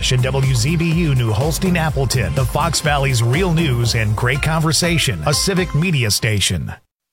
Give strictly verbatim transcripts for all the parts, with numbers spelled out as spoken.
station W Z B U New Holstein Appleton, the Fox Valley's real news and great conversation, a civic media station.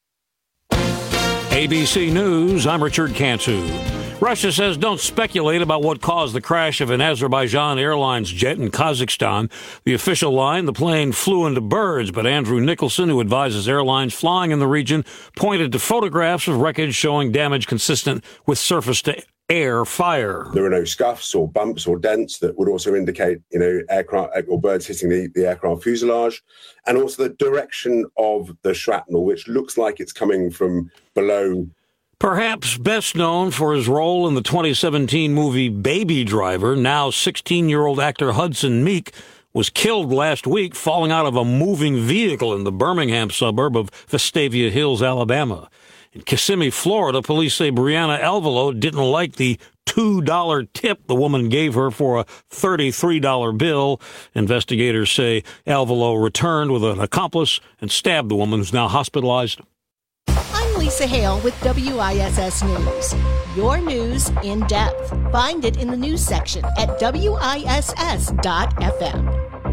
A B C News, I'm Richard Cantu. Russia says don't speculate about what caused the crash of an Azerbaijan Airlines jet in Kazakhstan. The official line, the plane flew into birds, but Andrew Nicholson, who advises airlines flying in the region, pointed to photographs of wreckage showing damage consistent with surface-to-air fire. There are no scuffs or bumps or dents that would also indicate, you know, aircraft or birds hitting the, the aircraft fuselage, and also the direction of the shrapnel, which looks like it's coming from below. Perhaps best known for his role in the twenty seventeen movie Baby Driver, now sixteen-year-old actor Hudson Meek was killed last week falling out of a moving vehicle in the Birmingham suburb of Vestavia Hills, Alabama. In Kissimmee, Florida, police say Brianna Alvalo didn't like the two dollar tip the woman gave her for a thirty-three dollar bill. Investigators say Alvalo returned with an accomplice and stabbed the woman, who's now hospitalized. I'm Lisa Hale with W I S S News. Your news in depth. Find it in the news section at W I S S dot F M.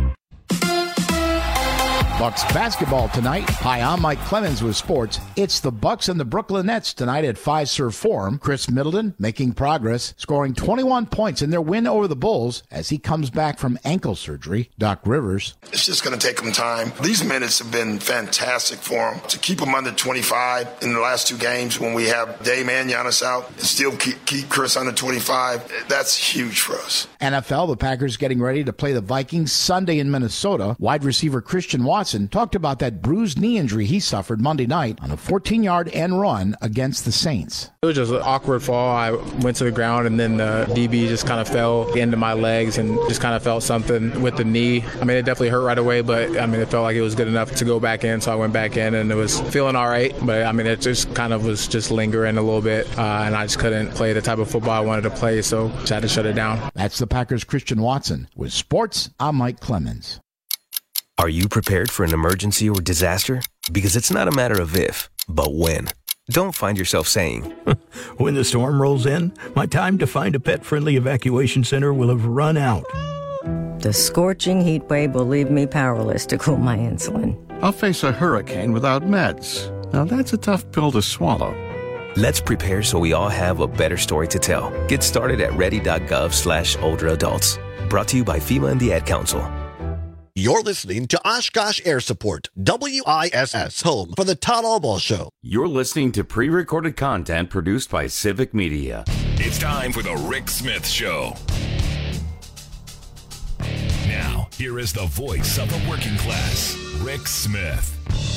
Bucks basketball tonight. Hi, I'm Mike Clemens with sports. It's the Bucks and the Brooklyn Nets tonight at Fiserv Forum. Chris Middleton making progress, scoring twenty-one points in their win over the Bulls as he comes back from ankle surgery. Doc Rivers. It's just going to take them time. These minutes have been fantastic for them. To keep them under twenty-five in the last two games when we have Dame and Giannis out and still keep, keep Chris under twenty-five, that's huge for us. N F L, the Packers getting ready to play the Vikings Sunday in Minnesota. Wide receiver Christian Watson talked about that bruised knee injury he suffered Monday night on a fourteen-yard end run against the Saints. It was just an awkward fall. I went to the ground, and then the D B just kind of fell into my legs and just kind of felt something with the knee. I mean, it definitely hurt right away, but I mean, it felt like it was good enough to go back in, so I went back in, and it was feeling all right. But I mean, it just kind of was just lingering a little bit, uh, and I just couldn't play the type of football I wanted to play, so just had to shut it down. That's the Packers' Christian Watson. With sports, I'm Mike Clemens. Are you prepared for an emergency or disaster? Because it's not a matter of if, but when. Don't find yourself saying, when the storm rolls in, my time to find a pet-friendly evacuation center will have run out. The scorching heat wave will leave me powerless to cool my insulin. I'll face a hurricane without meds. Now that's a tough pill to swallow. Let's prepare so we all have a better story to tell. Get started at ready.gov slash older adults. Brought to you by FEMA and the Ad Council. You're listening to Oshkosh Air Support, W I S S, home for the Todd Albaugh Show. You're listening to pre-recorded content produced by Civic Media. It's time for the Rick Smith Show. Now, here is the voice of the working class, Rick Smith.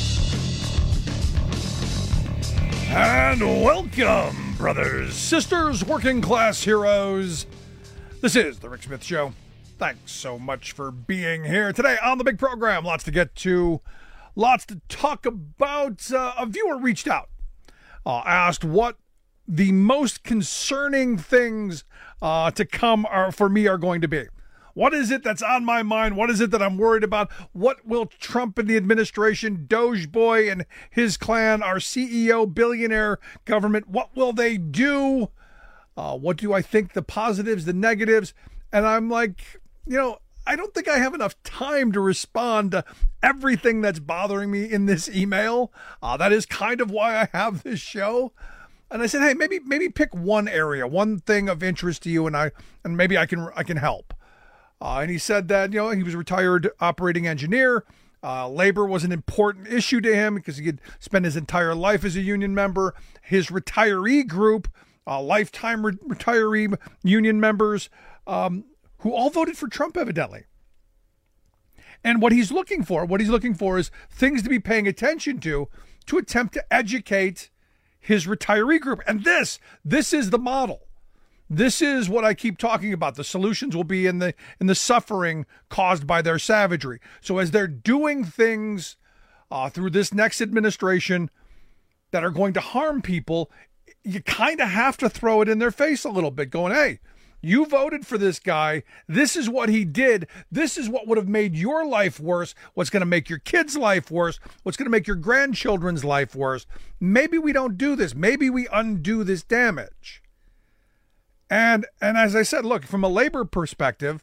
And welcome, brothers, sisters, working class heroes. This is the Rick Smith Show. Thanks so much for being here today on the big program. Lots to get to, lots to talk about. Uh, a viewer reached out, uh, asked what the most concerning things uh, to come are for me are going to be. What is it that's on my mind? What is it that I'm worried about? What will Trump and the administration, Doge Boy and his clan, our C E O, billionaire government, what will they do? Uh, what do I think the positives, the negatives? And I'm like, you know, I don't think I have enough time to respond to everything that's bothering me in this email. Uh, that is kind of why I have this show. And I said, hey, maybe maybe pick one area, one thing of interest to you, and I and maybe I can I can help. Uh, and he said that, you know, he was a retired operating engineer. Uh, labor was an important issue to him because he had spent his entire life as a union member. His retiree group, uh, lifetime re- retiree union members, um, who all voted for Trump, evidently. And what he's looking for, what he's looking for is things to be paying attention to, to attempt to educate his retiree group. And this, this is the model. This is what I keep talking about. The solutions will be in the in the suffering caused by their savagery. So as they're doing things uh, through this next administration that are going to harm people, you kind of have to throw it in their face a little bit, going, hey, you voted for this guy. This is what he did. This is what would have made your life worse. What's going to make your kids' life worse. What's going to make your grandchildren's life worse. Maybe we don't do this. Maybe we undo this damage. And and as I said, look, from a labor perspective,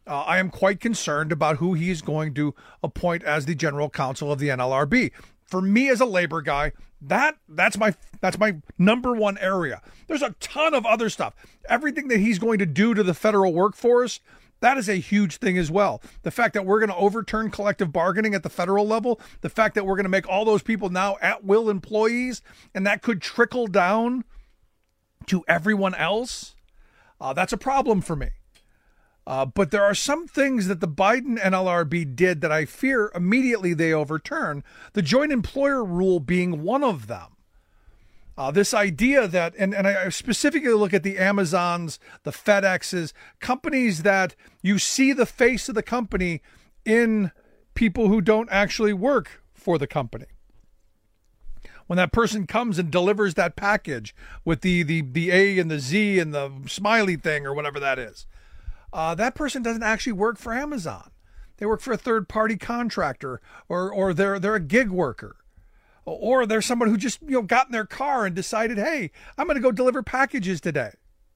Uh, I am quite concerned about who he is going to appoint as the general counsel of the N L R B. For me as a labor guy, that that's my that's my number one area. There's a ton of other stuff. Everything that he's going to do to the federal workforce, that is a huge thing as well. The fact that we're going to overturn collective bargaining at the federal level, the fact that we're going to make all those people now at-will employees, and that could trickle down to everyone else, uh, that's a problem for me. Uh, but there are some things that the Biden N L R B did that I fear immediately they overturn, the joint employer rule being one of them. Uh, this idea that, and, and I specifically look at the Amazons, the FedExes, companies that you see the face of the company in people who don't actually work for the company. When that person comes and delivers that package with the, the, the A and the Z and the smiley thing or whatever that is, Uh, that person doesn't actually work for Amazon. They work for a third-party contractor, or or they're they're a gig worker, or they're someone who just you know got in their car and decided, hey, I'm going to go deliver packages today.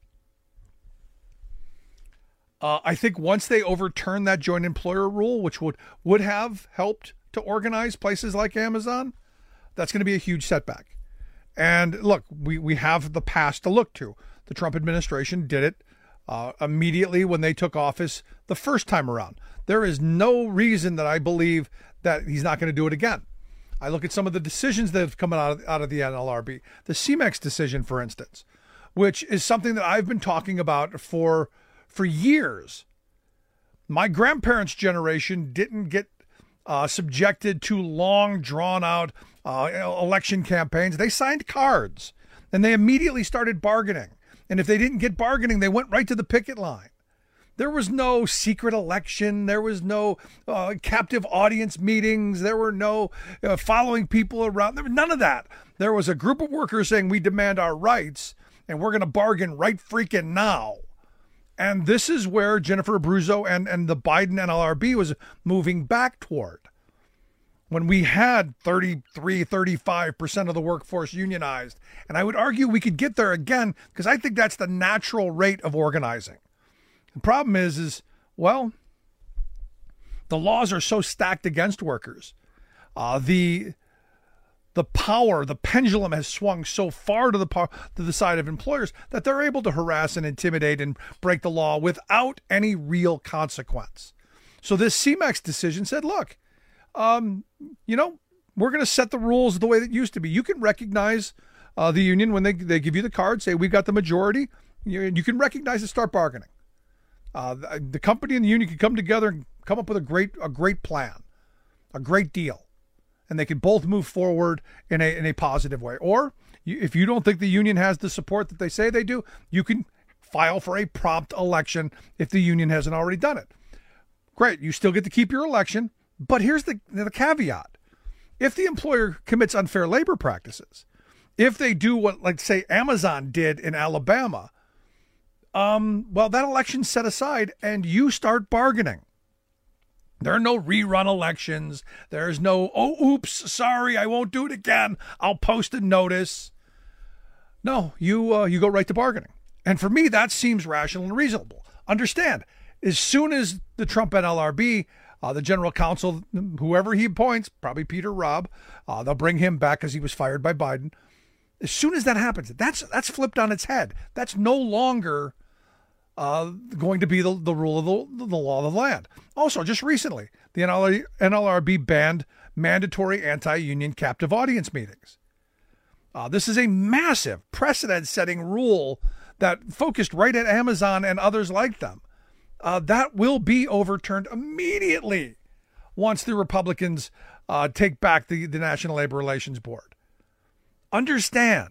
Uh, I think once they overturn that joint employer rule, which would would have helped to organize places like Amazon, that's going to be a huge setback. And look, we we have the past to look to. The Trump administration did it Uh, immediately when they took office the first time around. There is no reason that I believe that he's not going to do it again. I look at some of the decisions that have come out of, out of the N L R B. The C M E X decision, for instance, which is something that I've been talking about for, for years. My grandparents' generation didn't get uh, subjected to long, drawn-out uh, election campaigns. They signed cards, and they immediately started bargaining. And if they didn't get bargaining, they went right to the picket line. There was no secret election. There was no uh, captive audience meetings. There were no uh, following people around. There was none of that. There was a group of workers saying, we demand our rights, and we're going to bargain right freaking now. And this is where Jennifer Abruzzo and, and the Biden N L R B was moving back toward. When we had thirty-three, thirty-five percent of the workforce unionized. And I would argue we could get there again because I think that's the natural rate of organizing. The problem is, is well, the laws are so stacked against workers. Uh, the the power, the pendulum has swung so far to the par- to the side of employers that they're able to harass and intimidate and break the law without any real consequence. So this C M E X decision said, look, Um, you know, we're going to set the rules the way that it used to be. You can recognize uh, the union when they, they give you the card, say we've got the majority. You, you can recognize and start bargaining. Uh, the, the company and the union can come together and come up with a great a great plan, a great deal, and they can both move forward in a in a positive way. Or you, if you don't think the union has the support that they say they do, you can file for a prompt election if the union hasn't already done it. Great, you still get to keep your election. But here's the, the caveat. If the employer commits unfair labor practices, if they do what, like, say, Amazon did in Alabama, um, well, that election's set aside and you start bargaining. There are no rerun elections. There's no, oh, oops, sorry, I won't do it again. I'll post a notice. No, you uh, you go right to bargaining. And for me, that seems rational and reasonable. Understand, as soon as the Trump N L R B, Uh, the general counsel, whoever he appoints, probably Peter Robb, uh, they'll bring him back because he was fired by Biden. As soon as that happens, that's that's flipped on its head. That's no longer uh, going to be the, the rule of the, the law of the land. Also, just recently, the N L R B banned mandatory anti-union captive audience meetings. Uh, this is a massive precedent-setting rule that focused right at Amazon and others like them. Uh, that will be overturned immediately once the Republicans uh, take back the, the National Labor Relations Board. Understand,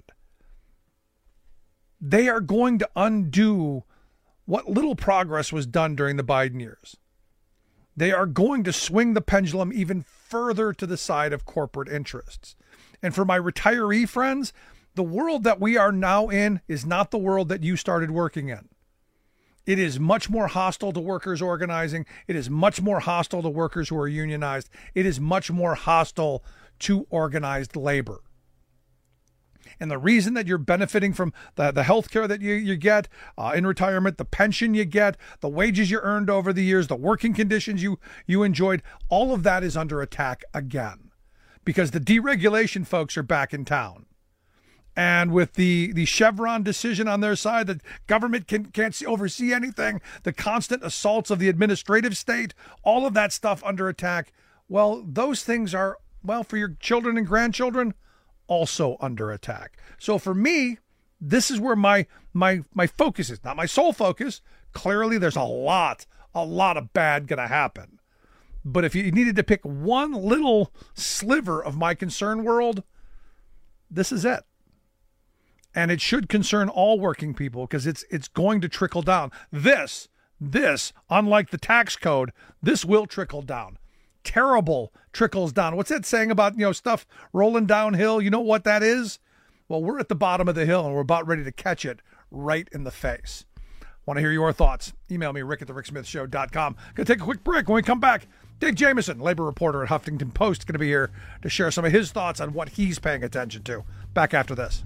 they are going to undo what little progress was done during the Biden years. They are going to swing the pendulum even further to the side of corporate interests. And for my retiree friends, the world that we are now in is not the world that you started working in. It is much more hostile to workers organizing. It is much more hostile to workers who are unionized. It is much more hostile to organized labor. And the reason that you're benefiting from the, the health care that you, you get uh, in retirement, the pension you get, the wages you earned over the years, the working conditions you, you enjoyed, all of that is under attack again because the deregulation folks are back in town. And with the, the Chevron decision on their side that government can, can't see, oversee anything, the constant assaults of the administrative state, all of that stuff under attack, well, those things are, well, for your children and grandchildren, also under attack. So for me, this is where my my my focus is, not my sole focus. Clearly, there's a lot, a lot of bad going to happen. But if you needed to pick one little sliver of my concern world, this is it. And it should concern all working people because it's it's going to trickle down. This, this, unlike the tax code, this will trickle down. Terrible trickles down. What's that saying about, you know, stuff rolling downhill? You know what that is? Well, we're at the bottom of the hill and we're about ready to catch it right in the face. Want to hear your thoughts? Email me, rick at the rick smith show dot com. Going to take a quick break. When we come back, Dave Jamieson, labor reporter at Huffington Post, going to be here to share some of his thoughts on what he's paying attention to. Back after this.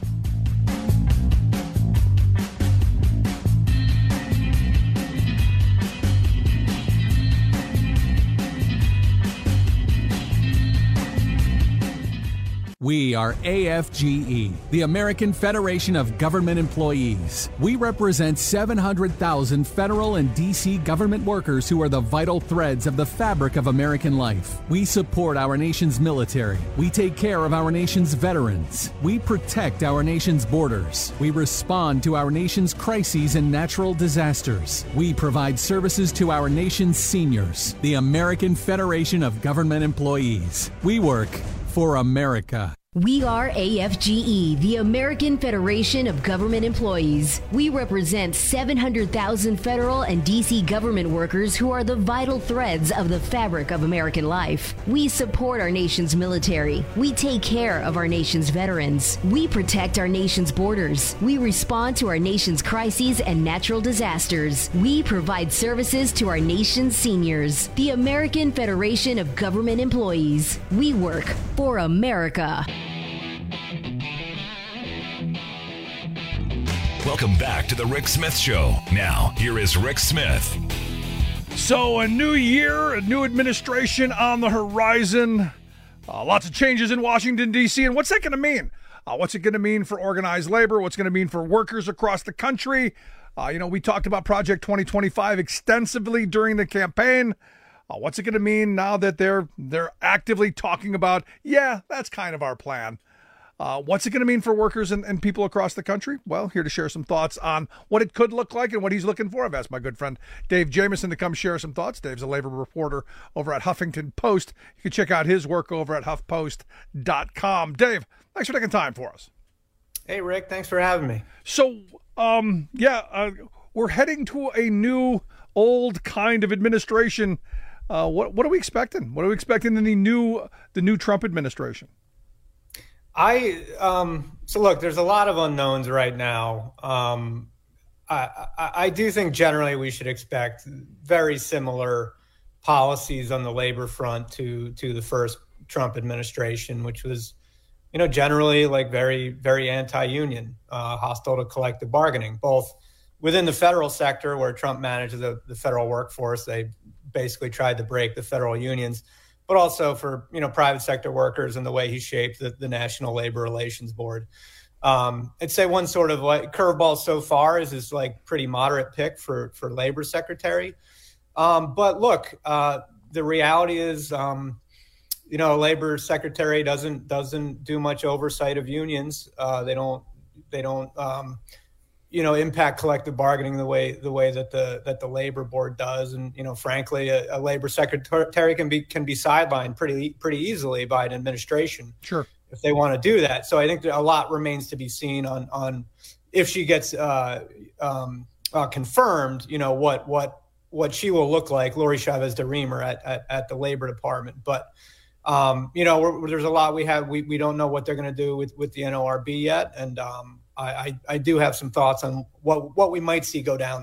We are A F G E, the American Federation of Government Employees. We represent seven hundred thousand federal and D C government workers who are the vital threads of the fabric of American life. We support our nation's military. We take care of our nation's veterans. We protect our nation's borders. We respond to our nation's crises and natural disasters. We provide services to our nation's seniors. The American Federation of Government Employees. We work for America. We are A F G E, the American Federation of Government Employees. We represent seven hundred thousand federal and D C government workers who are the vital threads of the fabric of American life. We support our nation's military. We take care of our nation's veterans. We protect our nation's borders. We respond to our nation's crises and natural disasters. We provide services to our nation's seniors. The American Federation of Government Employees. We work for America. Welcome back to the Rick Smith Show. Now, here is Rick Smith. So, a new year, a new administration on the horizon. Uh, lots of changes in Washington, D C. And what's that going to mean? Uh, what's it going to mean for organized labor? What's going to mean for workers across the country? Uh, you know, we talked about Project twenty twenty-five extensively during the campaign. Uh, what's it going to mean now that they're they're actively talking about, yeah, that's kind of our plan? Uh, what's it going to mean for workers and, and people across the country? Well, here to share some thoughts on what it could look like and what he's looking for, I've asked my good friend Dave Jamieson to come share some thoughts. Dave's a labor reporter over at Huffington Post. You can check out his work over at huff post dot com. Dave, thanks for taking time for us. Hey, Rick, thanks for having me. So, um, yeah, uh, we're heading to a new, old kind of administration. Uh, what what are we expecting? What are we expecting in the new the new Trump administration? I um, so look, there's a lot of unknowns right now. Um, I, I, I do think generally we should expect very similar policies on the labor front to to the first Trump administration, which was, you know, generally like very very anti-union, uh, hostile to collective bargaining, both within the federal sector where Trump manages the, the federal workforce. They basically tried to break the federal unions, but also for, you know, private sector workers and the way he shaped the, the National Labor Relations Board. Um, I'd say one sort of like curveball so far is his like pretty moderate pick for, for labor secretary. Um, but look, uh, the reality is, um, you know, labor secretary doesn't, doesn't do much oversight of unions. Uh, they don't, they don't, um, you know, impact collective bargaining the way the way that the that the labor board does, and you know, frankly, a, a labor secretary can be can be sidelined pretty pretty easily by an administration, sure, if they want to do that. So I think a lot remains to be seen on on if she gets uh, um, uh, confirmed. You know what what what she will look like, Lori Chavez de Reamer at, at at the Labor Department, but. Um, you know, we're, there's a lot we have. We, we don't know what they're going to do with, with the N L R B yet, and um, I, I, I do have some thoughts on what what we might see go down there.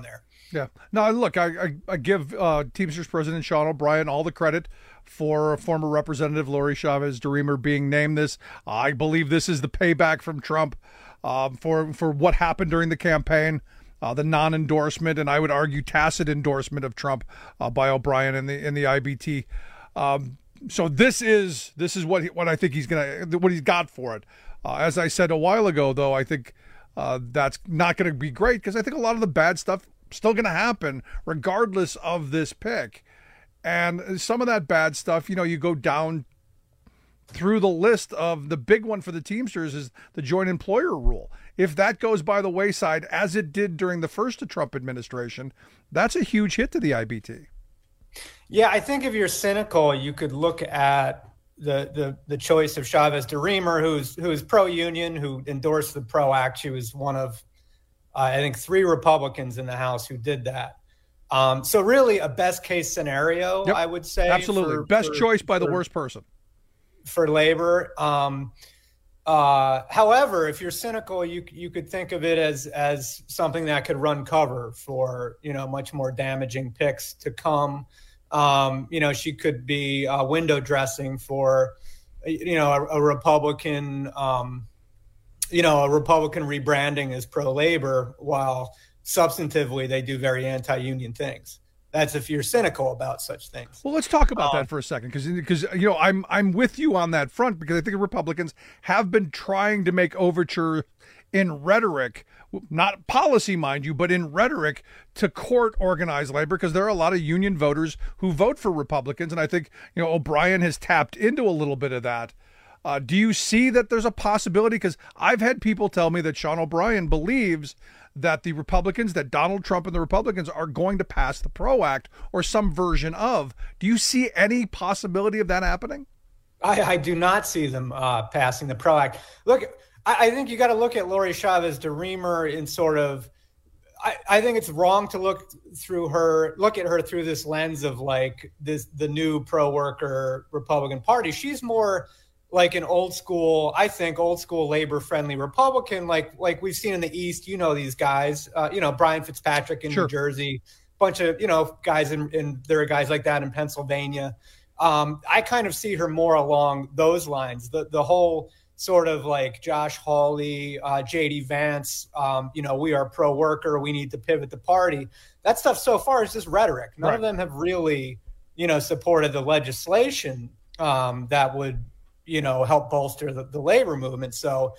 Yeah. No, look, I, I, I give uh, Teamsters President Sean O'Brien all the credit for former Representative Lori Chavez-DeRemer being named this. I believe this is the payback from Trump um, for, for what happened during the campaign, uh, the non-endorsement, and I would argue tacit endorsement of Trump uh, by O'Brien in the in the I B T. Um, so this is this is what he, what I think he's gonna what he's got for it. Uh, as I said a while ago, though, I think uh, that's not going to be great because I think a lot of the bad stuff still going to happen regardless of this pick. And some of that bad stuff, you know, you go down through the list of the big one for the Teamsters is the joint employer rule. If that goes by the wayside, as it did during the first Trump administration, that's a huge hit to the I B T. Yeah, I think if you're cynical, you could look at the the the choice of Chavez-DeRemer, who's who's pro-union, who endorsed the PRO Act. She was one of Uh, I think three Republicans in the House who did that. Um, so really a best case scenario, yep, I would say. Absolutely. For, best for, choice by for, the worst person. For labor. Um, uh, however, if you're cynical, you you could think of it as as something that could run cover for, you know, much more damaging picks to come. Um, you know, she could be uh, window dressing for, you know, a, a Republican um you know, a Republican rebranding as pro-labor while substantively they do very anti-union things. That's if you're cynical about such things. Well, let's talk about um, that for a second, because because you know I'm I'm with you on that front, because I think Republicans have been trying to make overture in rhetoric, not policy, mind you, but in rhetoric to court organized labor, because there are a lot of union voters who vote for Republicans, and I think you know O'Brien has tapped into a little bit of that. Uh, do you see that there's a possibility? Because I've had people tell me that Sean O'Brien believes that the Republicans, that Donald Trump and the Republicans are going to pass the PRO Act or some version of. Do you see any possibility of that happening? I, I do not see them uh, passing the PRO Act. Look, I, I think you got to look at Lori Chavez-DeRemer in sort of, I, I think it's wrong to look through her, look at her through this lens of like this, the new pro-worker Republican Party. She's more like an old school, I think, old school labor friendly Republican, like like we've seen in the East. You know these guys, uh, you know Brian Fitzpatrick in sure. New Jersey, bunch of you know guys in, in there are guys like that in Pennsylvania. Um, I kind of see her more along those lines. The the whole sort of like Josh Hawley, uh, J D Vance, um, you know, we are pro worker, we need to pivot the party. That stuff so far is just rhetoric. None right. of them have really, you know, supported the legislation um, that would, you know, help bolster the, the labor movement. So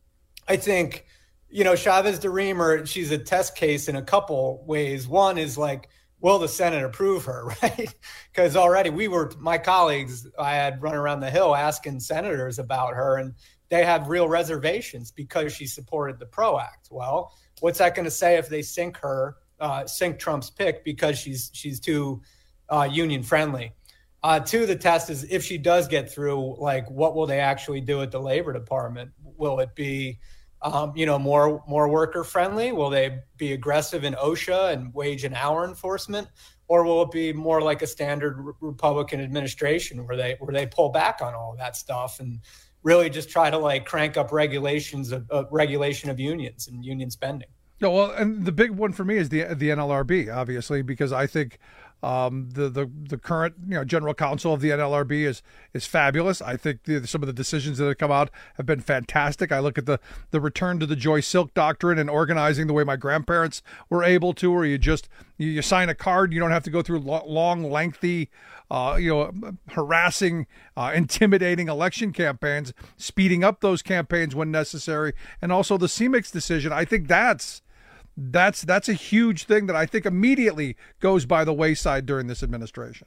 I think, you know, Chavez-DeRemer, she's a test case in a couple ways. One is like, will the Senate approve her, right? Because already we were, my colleagues, I had run around the Hill asking senators about her, and they had real reservations because she supported the PRO Act. Well, what's that going to say if they sink her, uh, sink Trump's pick because she's she's too uh, union friendly? Uh, two, the test is if she does get through, like, what will they actually do at the Labor Department? Will it be, um, you know, more more worker friendly? Will they be aggressive in OSHA and wage and hour enforcement, or will it be more like a standard re- Republican administration where they where they pull back on all of that stuff and really just try to like crank up regulations of uh, regulation of unions and union spending? No, well, and the big one for me is the the N L R B, obviously, because I think. Um, the, the the current you know general counsel of the N L R B is is fabulous. I think the, some of the decisions that have come out have been fantastic. I look at the the return to the Joy Silk doctrine and organizing the way my grandparents were able to, where you just you, you sign a card, you don't have to go through lo- long, lengthy, uh, you know, harassing, uh, intimidating election campaigns, speeding up those campaigns when necessary, and also the C M I X decision. I think that's. That's that's a huge thing that I think immediately goes by the wayside during this administration.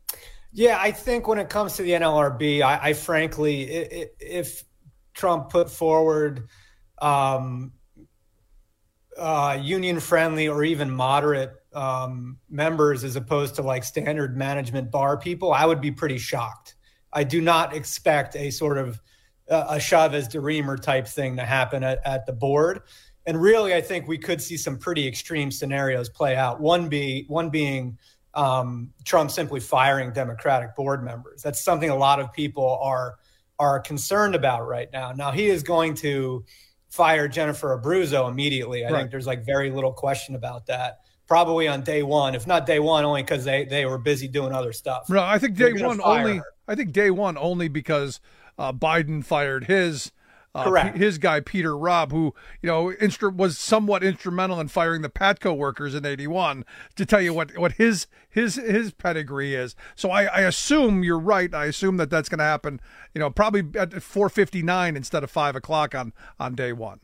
Yeah, I think when it comes to the N L R B, I, I frankly, if Trump put forward um, uh, union-friendly or even moderate um, members as opposed to like standard management bar people, I would be pretty shocked. I do not expect a sort of uh, a Chavez-DeRemer type thing to happen at, at the board. And really, I think we could see some pretty extreme scenarios play out. One be one being um, Trump simply firing Democratic board members. That's something a lot of people are are concerned about right now. Now, he is going to fire Jennifer Abruzzo immediately. I right. think there's like very little question about that. probably on day one, if not day one, only because they, they were busy doing other stuff. No, I think day one only. Her. I think day one only because uh, Biden fired his uh, Correct. his guy Peter Robb, who you know instru- was somewhat instrumental in firing the Patco workers in eighty-one. To tell you what what his his his pedigree is. So I, I assume you're right. I assume that that's going to happen. You know, probably at four fifty-nine instead of five o'clock on on day one.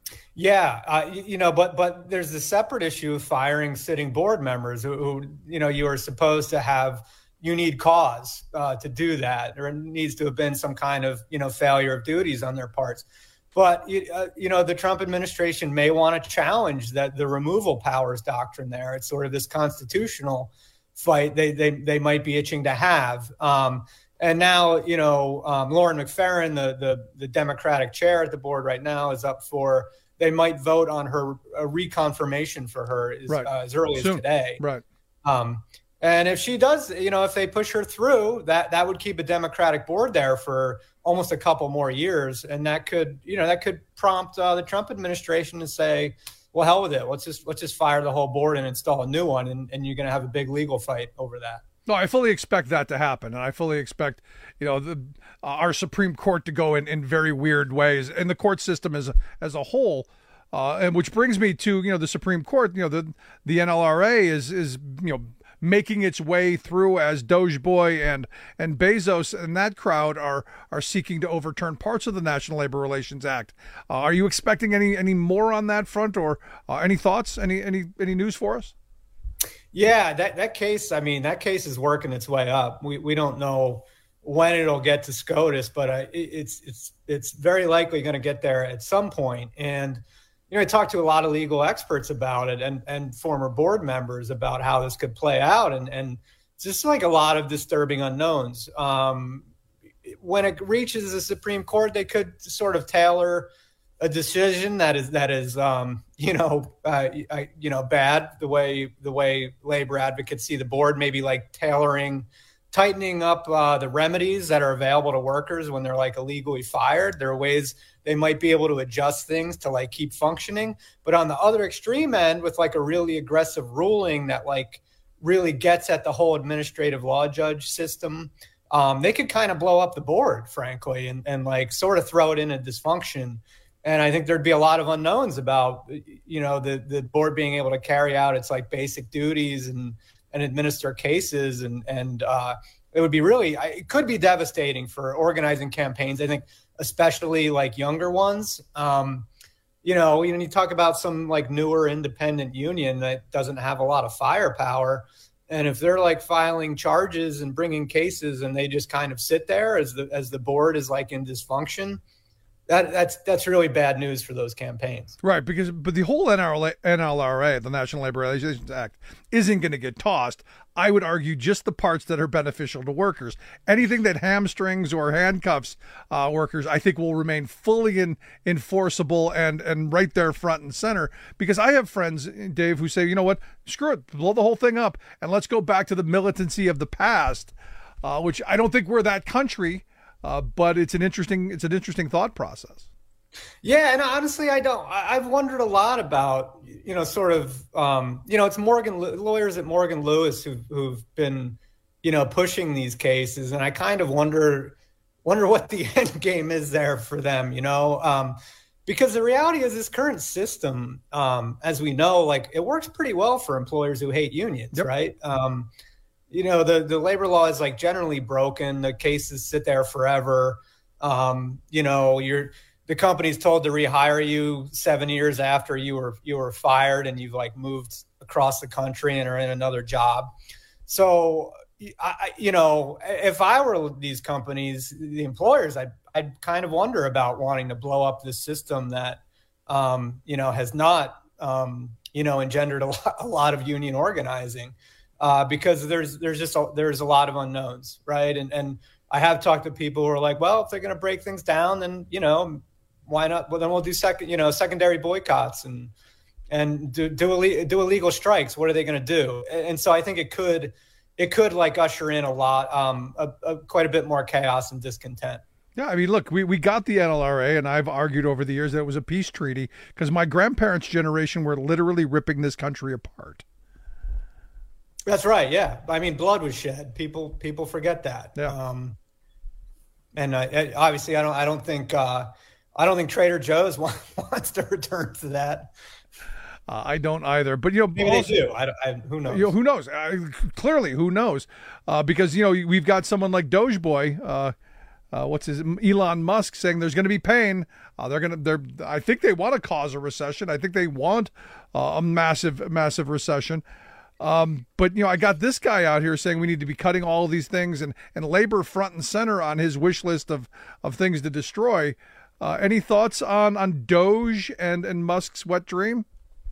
Yeah, uh, you, you know, but but there's a separate issue of firing sitting board members who, who you know, you are supposed to have, you need cause uh, to do that, or it needs to have been some kind of, you know, failure of duties on their parts. But, uh, you know, the Trump administration may want to challenge that the removal powers doctrine there. It's sort of this constitutional fight they they, they might be itching to have. Um, and now, you know, um, Lauren McFerrin, the, the the Democratic chair at the board right now, is up for, they might vote on her a reconfirmation for her as, right. uh, as early Soon. as today. Right. Um, and if she does, you know, if they push her through, that that would keep a Democratic board there for almost a couple more years. And that could, you know, that could prompt uh, the Trump administration to say, well, hell with it. Let's just let's just fire the whole board and install a new one. And, and you're going to have a big legal fight over that. No, I fully expect that to happen, and I fully expect, you know, the, uh, our Supreme Court to go in, in very weird ways, and the court system as a, as a whole. Uh, and which brings me to, you know, the Supreme Court. You know, the the N L R A is is you know making its way through as Doge Boy and and Bezos and that crowd are are seeking to overturn parts of the National Labor Relations Act. Uh, are you expecting any any more on that front, or uh, any thoughts? Any any any news for us? Yeah, that, that case, I mean, that case is working its way up. We we don't know when it'll get to SCOTUS, but uh, it, it's it's it's very likely going to get there at some point. And, you know, I talked to a lot of legal experts about it and, and former board members about how this could play out. And, and it's just like a lot of disturbing unknowns. Um, when it reaches the Supreme Court, they could sort of tailor a decision that is that is um, you know uh, you know bad the way the way labor advocates see the board, maybe like tailoring, tightening up uh, the remedies that are available to workers when they're like illegally fired. There are ways they might be able to adjust things to like keep functioning. But on the other extreme end, with like a really aggressive ruling that like really gets at the whole administrative law judge system, um, they could kind of blow up the board, frankly, and and like sort of throw it in a dysfunction. And I think there'd be a lot of unknowns about, you know, the, the board being able to carry out its like basic duties and, and administer cases. And, and uh, it would be really, it could be devastating for organizing campaigns. I think especially like younger ones. Um, you know, when you talk about some like newer independent union that doesn't have a lot of firepower. And if they're like filing charges and bringing cases and they just kind of sit there as the, as the board is like in dysfunction, That, that's that's really bad news for those campaigns. Right, because but the whole N L R A, the National Labor Relations Act, isn't going to get tossed. I would argue just the parts that are beneficial to workers. Anything that hamstrings or handcuffs uh, workers, I think, will remain fully in, enforceable and, and right there front and center. Because I have friends, Dave, who say, you know what, screw it, blow the whole thing up, and let's go back to the militancy of the past, uh, which I don't think we're that country. Uh, but it's an interesting it's an interesting thought process. Yeah, and honestly, I don't. I've wondered a lot about, you know, sort of, um, you know, it's Morgan lawyers at Morgan Lewis who've, who've been, you know, pushing these cases, and I kind of wonder wonder what the end game is there for them, you know, um, because the reality is this current system, um, as we know, like it works pretty well for employers who hate unions, yep. right? Um, You know, the, the labor law is like generally broken. The cases sit there forever. Um, you know, you're the company's told to rehire you seven years after you were you were fired and you've like moved across the country and are in another job. So, I, you know, if I were these companies, the employers, I'd, I'd kind of wonder about wanting to blow up this system that, um, you know, has not, um, you know, engendered a lot, a lot of union organizing. Uh, because there's there's just a, there's a lot of unknowns, right? And and I have talked to people who are like, well, if they're going to break things down, then you know, why not? Well, then we'll do second, you know, secondary boycotts and and do do, ille- do illegal strikes. What are they going to do? And so I think it could it could like usher in a lot, um, a, a, quite a bit more chaos and discontent. Yeah, I mean, look, we, we got the N L R A, and I've argued over the years that it was a peace treaty because my grandparents' generation were literally ripping this country apart. That's right. Yeah. I mean, blood was shed. People, people forget that. Yeah. Um, and uh, obviously I don't, I don't think, uh, I don't think Trader Joe's wants to return to that. Uh, I don't either, but you know, maybe also, they do. I, I, who knows? You know, who knows? Uh, clearly, who knows? Uh, because you know, we've got someone like Doge Boy, uh, uh, what's his Elon Musk, saying there's going to be pain. Uh, they're going to, they're. I think they want to cause a recession. I think they want uh, a massive, massive recession. Um, but you know, I got this guy out here saying we need to be cutting all of these things, and and labor front and center on his wish list of of things to destroy. Uh, any thoughts on on Doge and and Musk's wet dream?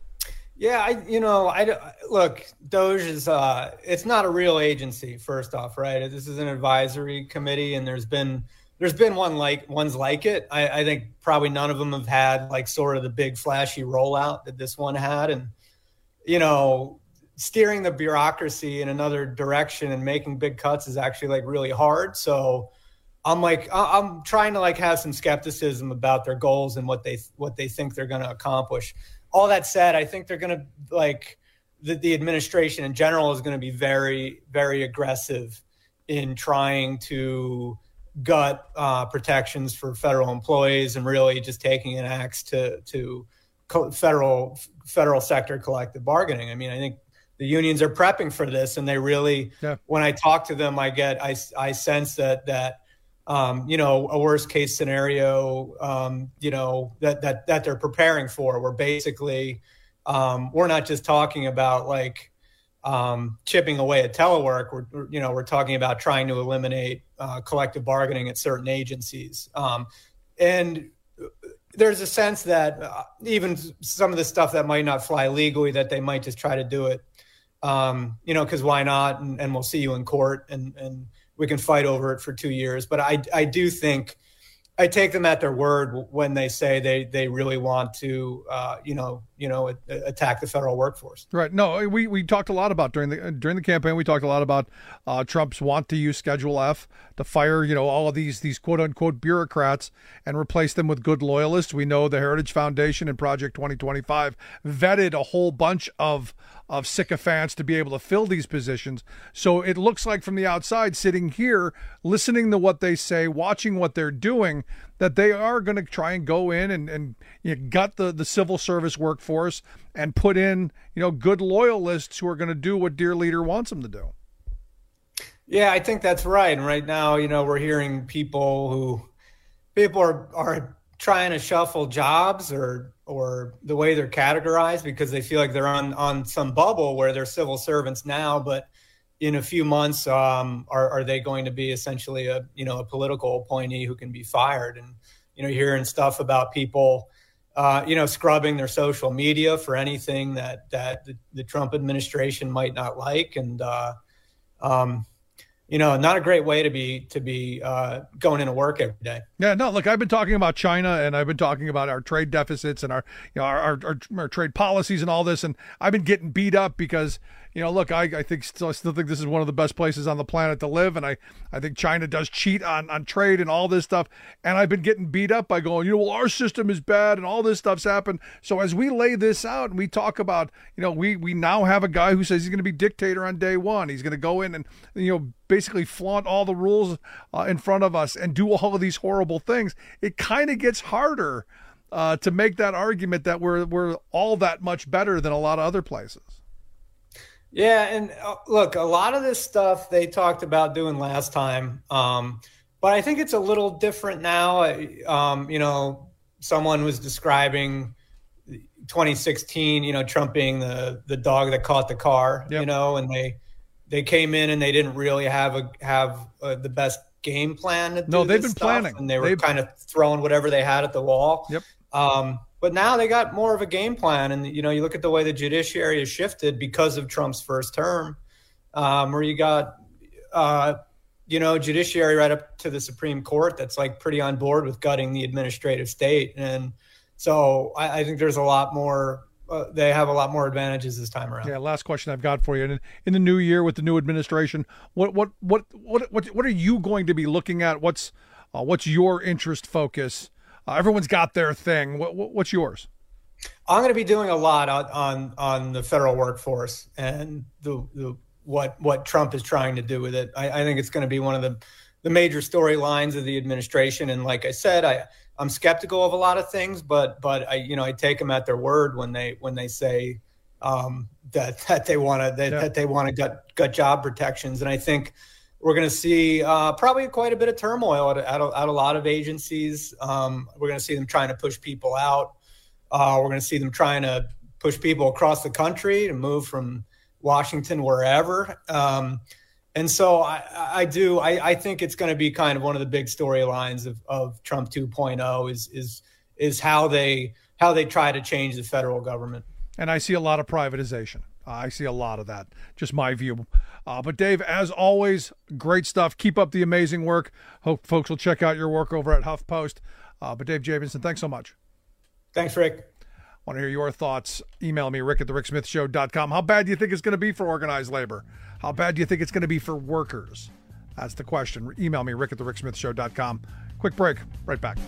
Yeah, I, you know, I look, Doge is, uh, it's not a real agency, first off, right? This is an advisory committee, and there's been, there's been one like, ones like it. I, I think probably none of them have had like sort of the big flashy rollout that this one had. And, you know, steering the bureaucracy in another direction and making big cuts is actually like really hard. So I'm like, I'm trying to like have some skepticism about their goals and what they, what they think they're going to accomplish. All that said, I think they're going to like the, the administration in general is going to be very, very aggressive in trying to gut uh, protections for federal employees and really just taking an axe to to co- federal federal sector collective bargaining. I mean, I think the unions are prepping for this, and they really, yeah. when I talk to them, I get I, I sense that that. Um, you know, a worst case scenario, um, you know, that, that, that they're preparing for, where basically um, we're not just talking about like um, chipping away at telework. We're, we're, you know, we're talking about trying to eliminate uh, collective bargaining at certain agencies. Um, and there's a sense that uh, even some of the stuff that might not fly legally, that they might just try to do it, um, you know, because why not? And, and we'll see you in court, and, and, we can fight over it for two years. But I, I do think I take them at their word when they say they, they really want to, uh, you know, you know, attack the federal workforce. Right. No, we, we talked a lot about during the during the campaign. We talked a lot about uh, Trump's want to use Schedule F to fire, you know, all of these these quote unquote bureaucrats and replace them with good loyalists. We know the Heritage Foundation and Project twenty twenty-five vetted a whole bunch of of sycophants to be able to fill these positions. So it looks like from the outside, sitting here, listening to what they say, watching what they're doing, that they are going to try and go in and, and you know, gut the, the civil service workforce and put in, you know, good loyalists who are going to do what Dear Leader wants them to do. Yeah, I think that's right. And right now, you know, we're hearing people who people are, are trying to shuffle jobs or or the way they're categorized because they feel like they're on, on some bubble where they're civil servants now, but in a few months, um, are, are they going to be essentially a, you know, a political appointee who can be fired? And, you know, hearing stuff about people, uh, you know, scrubbing their social media for anything that, that the, the Trump administration might not like. And, uh, um, you know, not a great way to be to be uh, going into work every day. Yeah, no, look, I've been talking about China, and I've been talking about our trade deficits and our, you know, our, our, our, our trade policies and all this, and I've been getting beat up because, you know, look, I, I think still, I still think this is one of the best places on the planet to live, and I, I think China does cheat on, on trade and all this stuff, and I've been getting beat up by going, you know, well, our system is bad and all this stuff's happened. So as we lay this out and we talk about, you know, we we now have a guy who says he's going to be dictator on day one. He's going to go in and, you know, basically flaunt all the rules uh, in front of us and do all of these horrible things. It kind of gets harder uh, to make that argument that we're we're all that much better than a lot of other places. Yeah, and uh, look, a lot of this stuff they talked about doing last time, um, but I think it's a little different now. Um, you know, someone was describing twenty sixteen, you know, Trump being the the dog that caught the car, yep. you know, and they they came in and they didn't really have a have uh, the best game plan to do No, they've this been stuff, planning. and they were they've... kind of throwing whatever they had at the wall. Yep. Um, But now they got more of a game plan. And, you know, you look at the way the judiciary has shifted because of Trump's first term, um, where you got, uh, you know, judiciary right up to the Supreme Court that's like pretty on board with gutting the administrative state. And so I, I think there's a lot more, uh, they have a lot more advantages this time around. Yeah. Last question I've got for you. In, in the new year with the new administration, what, what, what, what, what, what are you going to be looking at? What's, uh, what's your interest focus? Uh, everyone's got their thing. What, what, what's yours? I'm going to be doing a lot on, on, on the federal workforce and the, the what what Trump is trying to do with it. I, I think it's going to be one of the the major storylines of the administration. And like I said, I I'm skeptical of a lot of things, but but I you know I take them at their word when they when they say um, that that they want to that, yeah. that they want to gut gut job protections. And I think we're going to see uh, probably quite a bit of turmoil at, at, a, at a lot of agencies. Um, we're going to see them trying to push people out. Uh, we're going to see them trying to push people across the country to move from Washington wherever. Um, and so I, I do, I, I think it's going to be kind of one of the big storylines of, of Trump two point oh is, is, is how they, how they try to change the federal government. And I see a lot of privatization. Uh, I see a lot of that. Just my view. Uh, but Dave, as always, great stuff. Keep up the amazing work. Hope folks will check out your work over at HuffPost. Uh, but Dave Jamieson, thanks so much. Thanks, Rick. Want to hear your thoughts? Email me, rick at the rick smith show dot com. How bad do you think it's going to be for organized labor? How bad do you think it's going to be for workers? That's the question. Email me, rick at the rick smith show dot com. Quick break. Right back.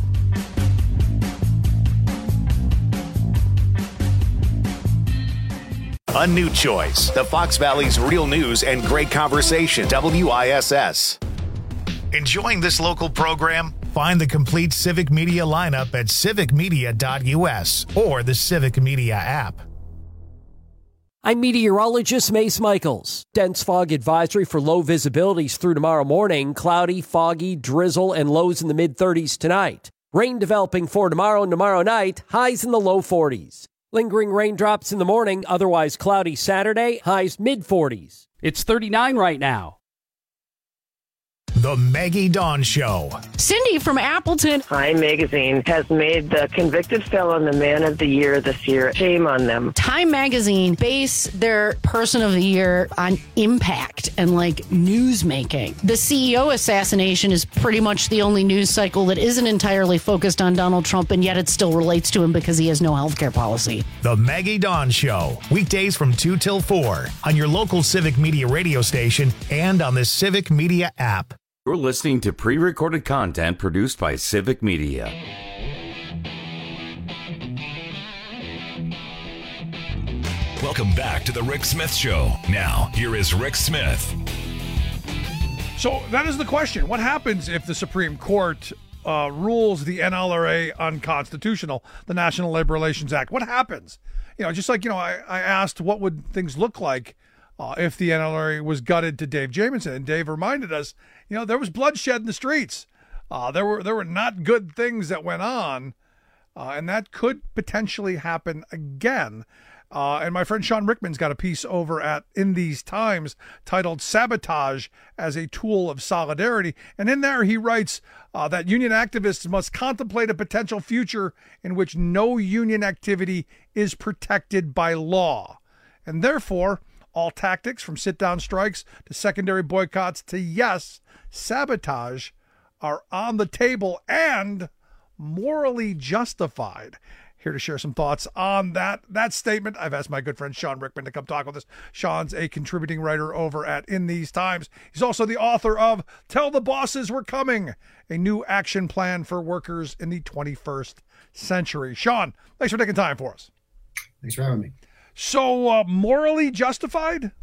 A new choice. The Fox Valley's real news and great conversation. W I S S. Enjoying this local program? Find the complete Civic Media lineup at civic media dot u s or the Civic Media app. I'm meteorologist Mace Michaels. Dense fog advisory for low visibilities through tomorrow morning. Cloudy, foggy, drizzle, and lows in the mid thirties tonight. Rain developing for tomorrow and tomorrow night. Highs in the low forties. Lingering raindrops in the morning. Otherwise cloudy Saturday. Highs mid forties. It's thirty-nine right now. The Maggie Dawn Show. Cindy from Appleton. Time Magazine has made the convicted felon the man of the year this year. Shame on them. Time Magazine base their person of the year on impact and like news making. The C E O assassination is pretty much the only news cycle that isn't entirely focused on Donald Trump, and yet it still relates to him because he has no health care policy. The Maggie Dawn Show. Weekdays from two till four on your local Civic Media radio station and on the Civic Media app. You're listening to pre-recorded content produced by Civic Media. Welcome back to the Rick Smith Show. Now, here is Rick Smith. So that is the question. What happens if the Supreme Court uh, rules the N L R A unconstitutional, the National Labor Relations Act? What happens? You know, just like, you know, I, I asked what would things look like Uh, if the N L R A was gutted to Dave Jamieson, and Dave reminded us, you know, there was bloodshed in the streets. Uh, there were there were not good things that went on, uh, and that could potentially happen again. Uh, and my friend Sean Rickman's got a piece over at In These Times titled "Sabotage as a Tool of Solidarity," and in there he writes uh, that union activists must contemplate a potential future in which no union activity is protected by law, and therefore all tactics from sit-down strikes to secondary boycotts to, yes, sabotage are on the table and morally justified. Here to share some thoughts on that that statement, I've asked my good friend Sean Rickman to come talk with us. Sean's a contributing writer over at In These Times. He's also the author of Tell the Bosses We're Coming, a new action plan for workers in the twenty-first century. Sean, thanks for taking time for us. Thanks for having me. So uh, morally justified?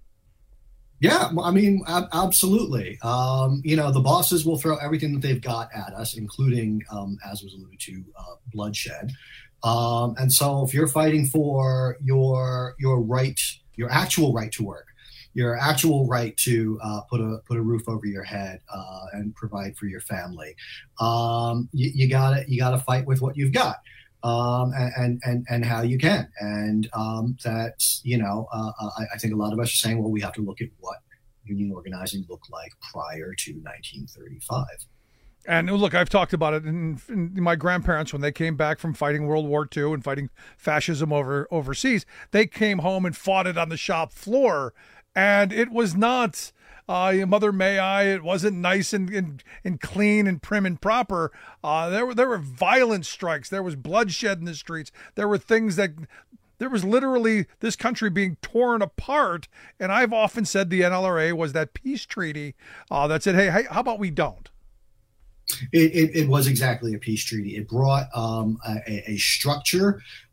Yeah, I mean, ab- absolutely. Um, you know, the bosses will throw everything that they've got at us, including, um, as was alluded to, uh, bloodshed. Um, and so if you're fighting for your your right, your actual right to work, your actual right to uh, put a put a roof over your head uh, and provide for your family, um, you, you gotta you gotta fight with what you've got. Um, and, and, and how you can. And um, that, you know, uh, I, I think a lot of us are saying, well, we have to look at what union organizing looked like prior to nineteen thirty-five. And look, I've talked about it in, in my grandparents, when they came back from fighting World War Two and fighting fascism over overseas, they came home and fought it on the shop floor. And it was not Uh, Mother May I, it wasn't nice and, and, and clean and prim and proper. Uh, there were there were violent strikes. There was bloodshed in the streets. There were things that, there was literally this country being torn apart. And I've often said the N L R A was that peace treaty uh, that said, hey, hey, how about we don't? It, it, it was exactly a peace treaty. It brought um, a, a structure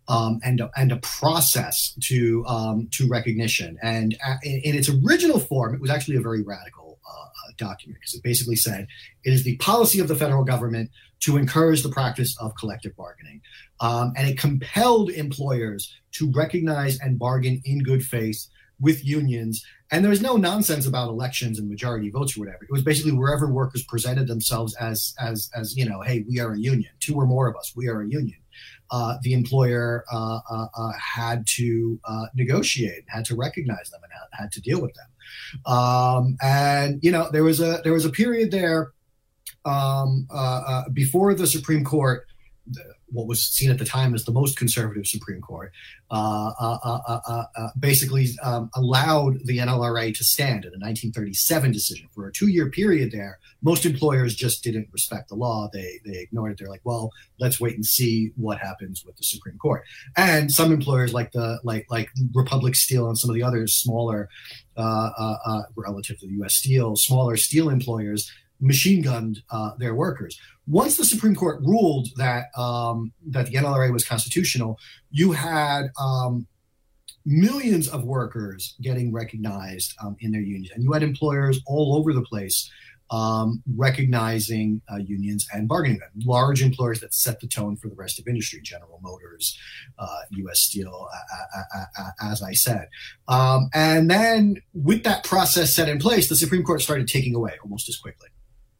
um, and and a process to um, to recognition. And in, in its original form, it was actually a very radical uh, document because it basically said it is the policy of the federal government to encourage the practice of collective bargaining, um, and it compelled employers to recognize and bargain in good faith with unions. And there was no nonsense about elections and majority votes or whatever. It was basically wherever workers presented themselves as, as, as you know, hey, we are a union, two or more of us, we are a union. Uh, the employer uh, uh, uh, had to uh, negotiate, had to recognize them, and had, had to deal with them. Um, and you know, there was a there was a period there um, uh, uh, before the Supreme Court. The, what was seen at the time as the most conservative Supreme Court, uh, uh, uh, uh, uh, basically um, allowed the N L R A to stand in a nineteen thirty-seven decision. For a two-year period there, most employers just didn't respect the law. They they ignored it. They're like, well, let's wait and see what happens with the Supreme Court. And some employers like the like like Republic Steel and some of the other smaller, uh, uh, uh, relative to the U S Steel, smaller steel employers machine gunned uh, their workers. Once the Supreme Court ruled that um, that the N L R A was constitutional, you had um, millions of workers getting recognized um, in their unions, and you had employers all over the place um, recognizing uh, unions and bargaining them. Large employers that set the tone for the rest of industry: General Motors, uh, U S Steel, uh, uh, uh, uh, as I said. Um, and then, with that process set in place, the Supreme Court started taking away almost as quickly.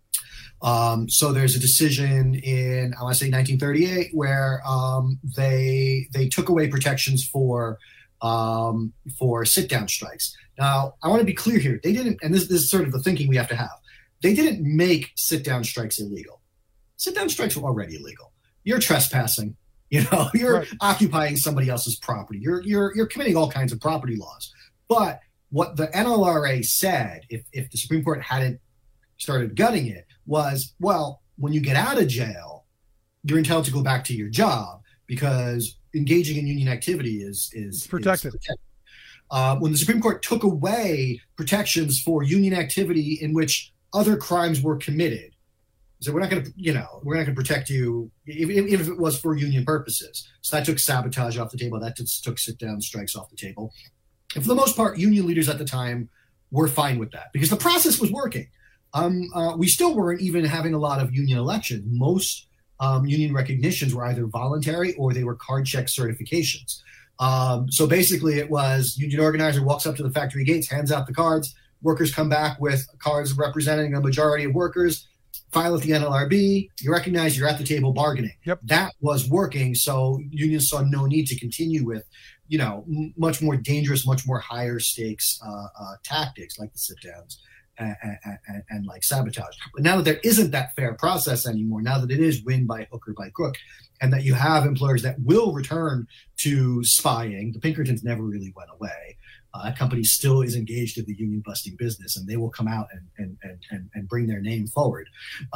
Um, so there's a decision in, I want to say nineteen thirty-eight, where um, they they took away protections for um, for sit-down strikes. Now, I want to be clear here. They didn't, and this, this is sort of the thinking we have to have. They didn't make sit-down strikes illegal. Sit-down strikes were already illegal. You're trespassing. You know, you're right. Occupying somebody else's property. You're you're you're committing all kinds of property laws. But what the N L R A said, if if the Supreme Court hadn't started gutting it, was, well, when you get out of jail, you're entitled to go back to your job because engaging in union activity is is it's protected. Is protected. Uh, when the Supreme Court took away protections for union activity in which other crimes were committed, so we're not going to, you know, we're not going to protect you even if it was for union purposes. So that took sabotage off the table. That just took sit-down strikes off the table. And for the most part, union leaders at the time were fine with that because the process was working. Um, uh, we still weren't even having a lot of union elections. Most um, union recognitions were either voluntary or they were card check certifications. Um, so basically it was union organizer walks up to the factory gates, hands out the cards, workers come back with cards representing a majority of workers, file at the N L R B, you recognize you're at the table bargaining. Yep. That was working. So unions saw no need to continue with, you know, m- much more dangerous, much more higher stakes uh, uh, tactics like the sit downs. And, and, and like sabotage. But now that there isn't that fair process anymore, now that it is win by hook or by crook, and that you have employers that will return to spying, the Pinkertons never really went away. Uh, that company still is engaged in the union busting business, and they will come out and and and, and, and bring their name forward.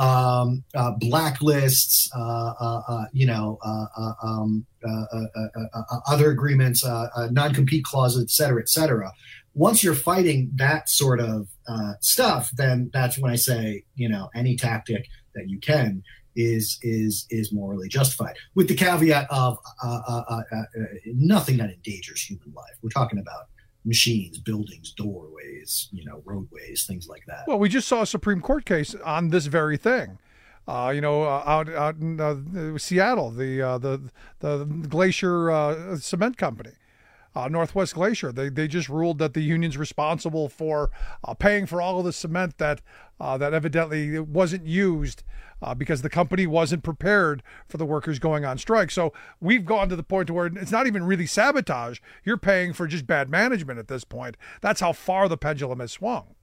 Um, uh, blacklists, uh, uh, uh, you know, uh, uh, um, uh, uh, uh, uh, other agreements, uh, uh, non-compete clauses, et cetera, et cetera. Once you're fighting that sort of uh, stuff, then that's when I say, you know, any tactic that you can is is is morally justified, with the caveat of uh, uh, uh, uh, nothing that endangers human life. We're talking about machines, buildings, doorways, you know, roadways, things like that. Well, we just saw a Supreme Court case on this very thing. Uh, you know, uh, out out in uh, Seattle, the uh, the the Glacier uh, Cement Company. Uh, Northwest Glacier, they they just ruled that the union's responsible for uh, paying for all of the cement that uh, that evidently wasn't used uh, because the company wasn't prepared for the workers going on strike. So we've gone to the point where it's not even really sabotage. You're paying for just bad management at this point. That's how far the pendulum has swung.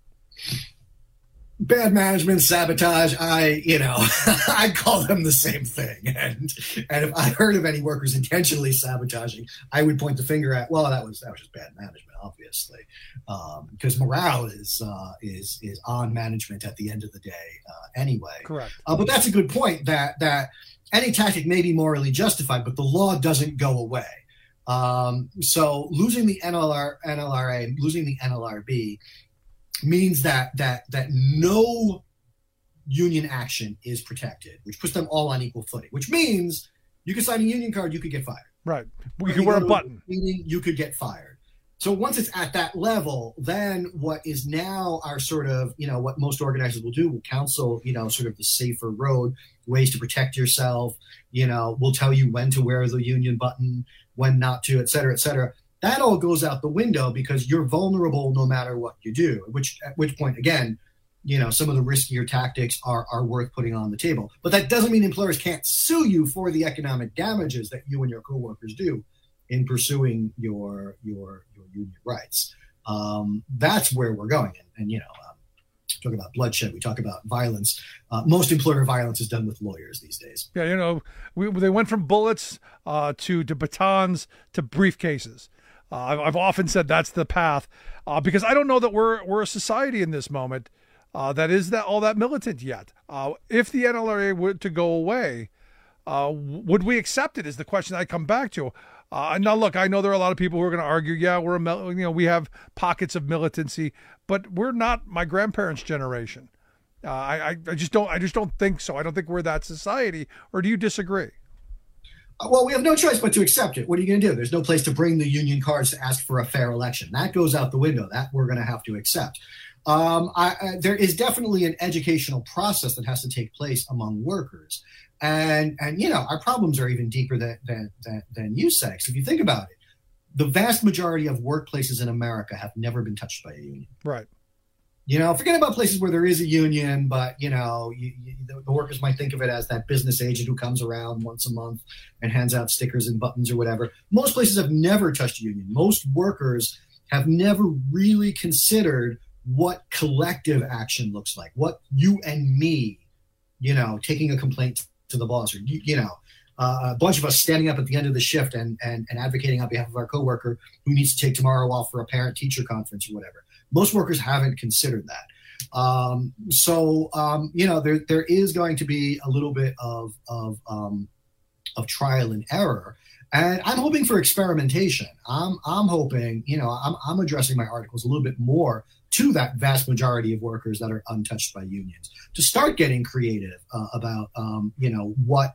Bad management, sabotage, I, you know, I call them the same thing. And and if I heard of any workers intentionally sabotaging, I would point the finger at, well, that was that was just bad management, obviously, um, because morale is uh, is is on management at the end of the day uh, anyway. Correct. Uh, but that's a good point. That that any tactic may be morally justified, but the law doesn't go away. Um, so losing the N L R, N L R A, losing the N L R B. Means that that that no union action is protected, which puts them all on equal footing, which means you could sign a union card, you could get fired. Right. You can wear a button. Meaning you could get fired. So once it's at that level, then what is now our sort of, you know, what most organizers will do will counsel, you know, sort of the safer road, ways to protect yourself, you know, we'll tell you when to wear the union button, when not to, et cetera, et cetera. That all goes out the window because you're vulnerable no matter what you do, which at which point, again, you know, some of the riskier tactics are, are worth putting on the table. But that doesn't mean employers can't sue you for the economic damages that you and your coworkers do in pursuing your your your union rights. Um, that's where we're going. And, and you know, um, talk about bloodshed. We talk about violence. Uh, most employer violence is done with lawyers these days. Yeah, you know, we, they went from bullets uh, to, to batons to briefcases. Uh, I've, I've often said that's the path uh, because I don't know that we're we're a society in this moment uh, that is that all that militant yet. Uh, if the N L R A were to go away, uh, would we accept it? Is the question I come back to. Uh, now, look, I know there are a lot of people who are going to argue, yeah, we're a, you know, we have pockets of militancy, but we're not my grandparents' generation. Uh, I, I just don't, I just don't think so. I don't think we're that society. Or do you disagree? Well, we have no choice but to accept it. What are you going to do? There's no place to bring the union cards to ask for a fair election. That goes out the window. That we're going to have to accept. Um, I, I, there is definitely an educational process that has to take place among workers. And, and you know, our problems are even deeper than, than, than, than you say. So if you think about it, the vast majority of workplaces in America have never been touched by a union. Right. You know, forget about places where there is a union, but, you know, you, you, the, the workers might think of it as that business agent who comes around once a month and hands out stickers and buttons or whatever. Most places have never touched a union. Most workers have never really considered what collective action looks like, what you and me, you know, taking a complaint to the boss, or, you, you know, uh, a bunch of us standing up at the end of the shift and, and, and advocating on behalf of our coworker who needs to take tomorrow off for a parent-teacher conference or whatever. Most workers haven't considered that. Um, so, um, you know, there there is going to be a little bit of of um, of trial and error. And I'm hoping for experimentation. I'm I'm hoping, you know, I'm I'm addressing my articles a little bit more to that vast majority of workers that are untouched by unions, to start getting creative uh, about, um, you know, what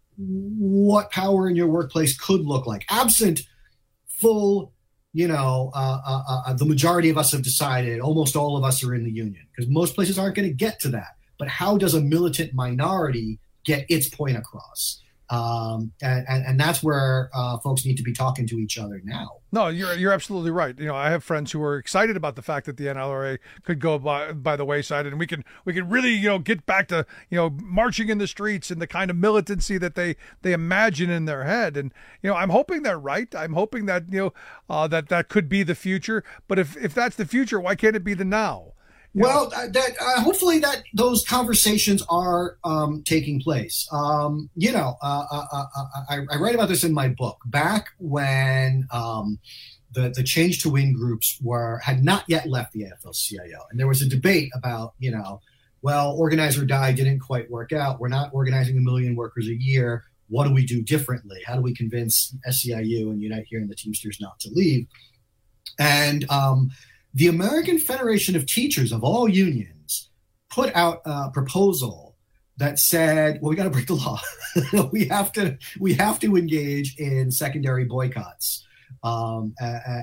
what power in your workplace could look like, absent full. You know, uh, uh, uh, the majority of us have decided almost all of us are in the union, because most places aren't going to get to that. But how does a militant minority get its point across? Um, and, and, and that's where uh, folks need to be talking to each other now. No, you're you're absolutely right. You know, I have friends who are excited about the fact that the N L R A could go by by the wayside, and we can we can really you know get back to you know marching in the streets and the kind of militancy that they they imagine in their head. And you know, I'm hoping they're right. I'm hoping that you know uh, that that could be the future. But if if that's the future, why can't it be the now? You well, uh, that uh, hopefully that those conversations are um, taking place. Um, you know, uh, uh, uh, I, I write about this in my book. Back when um, the the Change to Win groups were had not yet left the A F L C I O, and there was a debate about, you know, well, organize or die didn't quite work out. We're not organizing a million workers a year. What do we do differently? How do we convince S E I U and Unite Here and the Teamsters not to leave? And um, the American Federation of Teachers of all unions put out a proposal that said, well, we got to break the law. we have to we have to engage in secondary boycotts. Um,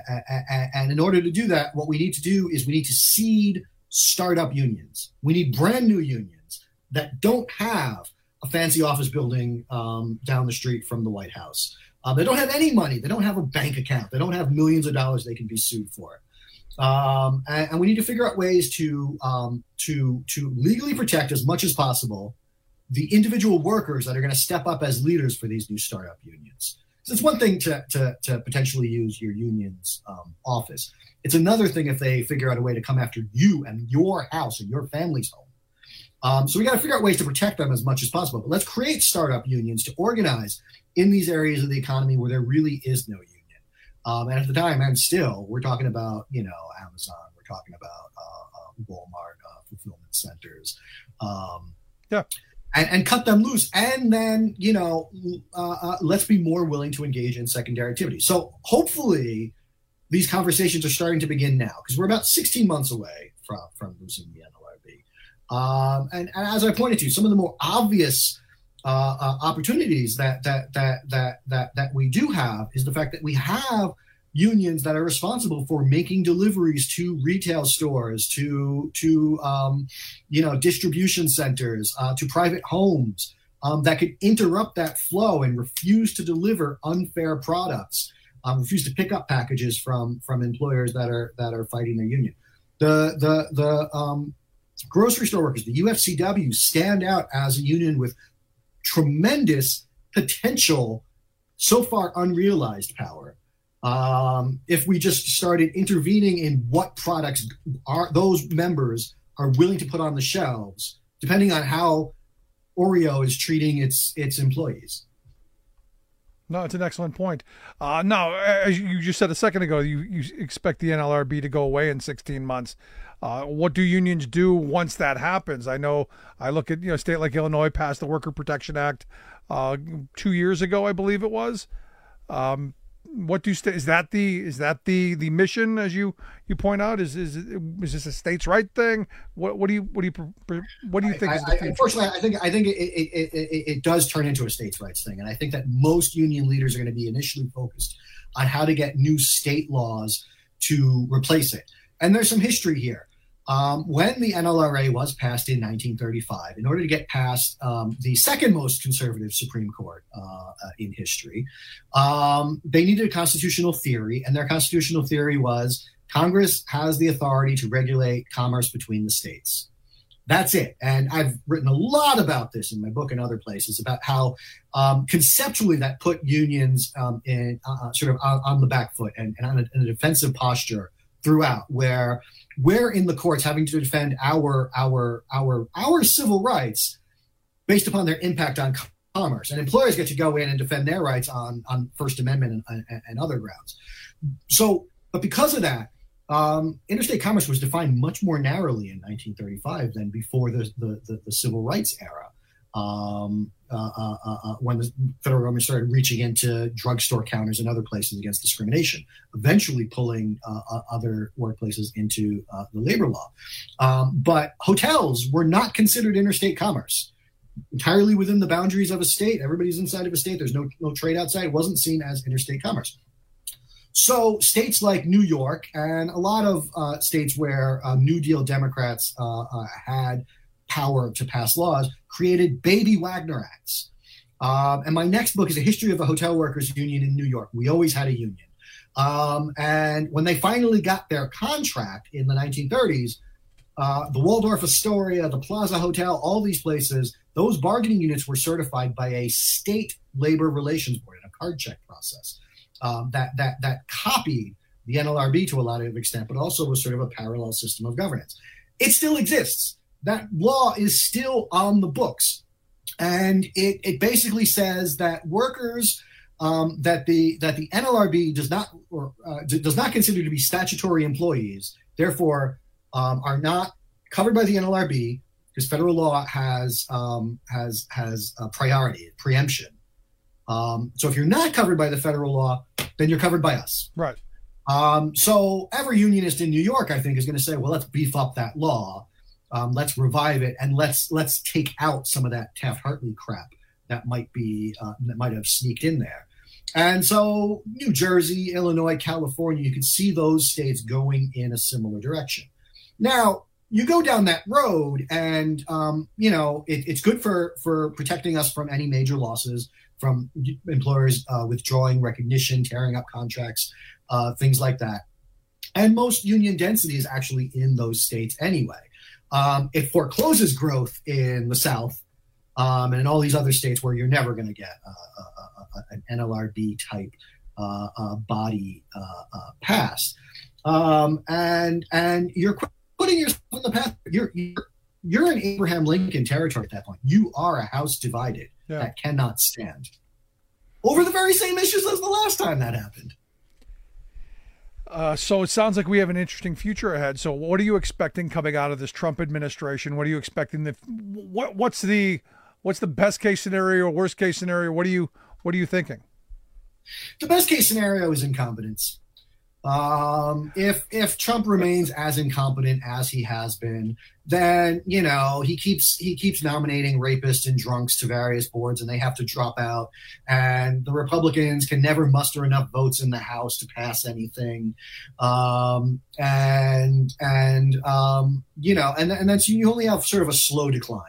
and in order to do that, what we need to do is we need to seed startup unions. We need brand new unions that don't have a fancy office building um, down the street from the White House. Um, they don't have any money. They don't have a bank account. They don't have millions of dollars they can be sued for. Um, and, and we need to figure out ways to um, to to legally protect as much as possible the individual workers that are going to step up as leaders for these new startup unions. So it's one thing to to, to potentially use your union's um, office. It's another thing if they figure out a way to come after you and your house and your family's home. Um, so we got to figure out ways to protect them as much as possible. But let's create startup unions to organize in these areas of the economy where there really is no union. Um, and at the time, and still, we're talking about, you know, Amazon, we're talking about uh, uh, Walmart uh, fulfillment centers, um, yeah, and, and cut them loose. And then, you know, uh, uh, let's be more willing to engage in secondary activity. So hopefully these conversations are starting to begin now, because we're about sixteen months away from, from losing the N L R B. Um, and, and as I pointed to, some of the more obvious uh, uh, opportunities that that that that that that we do have is the fact that we have unions that are responsible for making deliveries to retail stores, to to um, you know distribution centers, uh, to private homes um, that could interrupt that flow and refuse to deliver unfair products, um, refuse to pick up packages from from employers that are that are fighting their union. The the the um, grocery store workers, the U F C W, stand out as a union with tremendous potential, so far unrealized power. Um, if we just started intervening in what products are those members are willing to put on the shelves, depending on how Oreo is treating its its employees. No, it's an excellent point. Uh, no, as you just said a second ago, you, you expect the N L R B to go away in sixteen months. Uh, what do unions do once that happens? I know I look at, you know, a state like Illinois passed the Worker Protection Act uh, two years ago, I believe it was. Um, what do st- is that the is that the the mission, as you you point out? Is is is this a states' right thing? What what do you what do you what do you think? I, is the I, future? unfortunately, I think I think it it, it it does turn into a states' rights thing, and I think that most union leaders are going to be initially focused on how to get new state laws to replace it. And there's some history here. Um, when the N L R A was passed in nineteen thirty-five, in order to get past um, the second most conservative Supreme Court uh, uh, in history, um, they needed a constitutional theory, and their constitutional theory was Congress has the authority to regulate commerce between the states. That's it. And I've written a lot about this in my book and other places about how um, conceptually that put unions um, in uh, sort of on, on the back foot and, and on a, in a defensive posture throughout, where we're in the courts having to defend our our our our civil rights based upon their impact on commerce, and employers get to go in and defend their rights on on First Amendment and, and, and other grounds. So, but because of that, um, interstate commerce was defined much more narrowly in nineteen thirty-five than before the the, the, the civil rights era. Um, uh, uh, uh, when the federal government started reaching into drugstore counters and other places against discrimination, eventually pulling uh, uh, other workplaces into uh, the labor law. Um, but hotels were not considered interstate commerce. Entirely within the boundaries of a state, everybody's inside of a state, there's no, no trade outside, it wasn't seen as interstate commerce. So states like New York and a lot of uh, states where uh, New Deal Democrats uh, uh, had power to pass laws created baby Wagner Acts. Um, and my next book is a history of a hotel workers union in New York. We always had a union. Um, and when they finally got their contract in the nineteen thirties, uh, the Waldorf Astoria, the Plaza Hotel, all these places, those bargaining units were certified by a state labor relations board in a card check process um, that, that, that copied the N L R B to a lot of extent, but also was sort of a parallel system of governance. It still exists. That law is still on the books, and it, it basically says that workers um, that the that the N L R B does not or uh, d- does not consider to be statutory employees, therefore um, are not covered by the N L R B because federal law has um, has has a priority, preemption. Um, so if you're not covered by the federal law, then you're covered by us. Right. Um, so every unionist in New York, I think, is going to say, well, let's beef up that law. Um, let's revive it, and let's let's take out some of that Taft-Hartley crap that might be uh, that might have sneaked in there. And so New Jersey, Illinois, California, you can see those states going in a similar direction. Now, you go down that road, and um, you know it, it's good for for protecting us from any major losses, from employers uh, withdrawing recognition, tearing up contracts, uh, things like that. And most union density is actually in those states anyway. Um, it forecloses growth in the South um, and in all these other states where you're never going to get uh, uh, uh, an N L R B type uh, uh, body uh, uh, passed. Um, and and you're putting yourself in the path. You're, you're, you're in Abraham Lincoln territory at that point. You are a house divided yeah. that cannot stand over the very same issues as the last time that happened. Uh, so it sounds like we have an interesting future ahead. So what are you expecting coming out of this Trump administration? What are you expecting? The, what, what's the what's the best case scenario or worst case scenario? What are you what are you thinking? The best case scenario is incompetence. Um, if if Trump remains as incompetent as he has been, then you know he keeps he keeps nominating rapists and drunks to various boards, and they have to drop out. And the Republicans can never muster enough votes in the House to pass anything. Um, and and um, you know, and and that's you only have sort of a slow decline.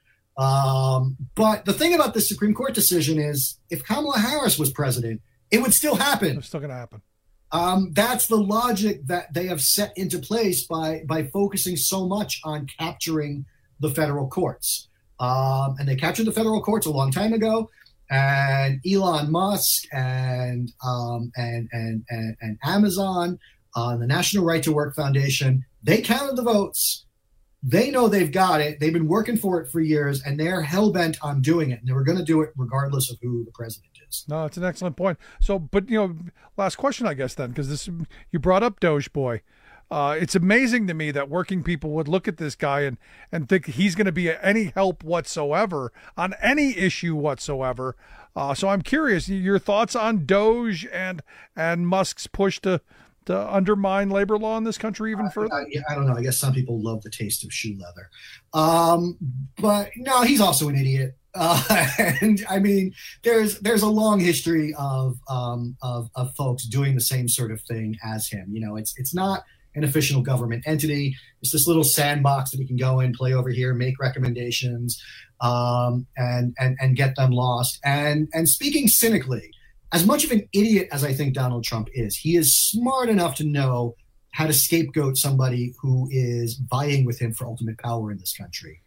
Um, but the thing about the Supreme Court decision is, if Kamala Harris was president, it would still happen. It's still going to happen. Um, that's the logic that they have set into place by by focusing so much on capturing the federal courts. Um, and they captured the federal courts a long time ago. And Elon Musk and um, and, and and and Amazon, uh, the National Right to Work Foundation, they counted the votes. They know they've got it. They've been working for it for years, and they're hell-bent on doing it. And they were going to do it regardless of who the president is. No, it's an excellent point. So, but, you know, last question, I guess, then, because this you brought up Doge Boy. Uh, it's amazing to me that working people would look at this guy and, and think he's going to be any help whatsoever on any issue whatsoever. Uh, so I'm curious, your thoughts on Doge and and Musk's push to to undermine labor law in this country even further? I, I, I don't know. I guess some people love the taste of shoe leather. Um, but no, he's also an idiot. Uh, and I mean, there's there's a long history of, um, of of folks doing the same sort of thing as him. You know, it's it's not an official government entity. It's this little sandbox that we can go in, play over here, make recommendations, um, and and and get them lost. And and speaking cynically, as much of an idiot as I think Donald Trump is, he is smart enough to know how to scapegoat somebody who is vying with him for ultimate power in this country.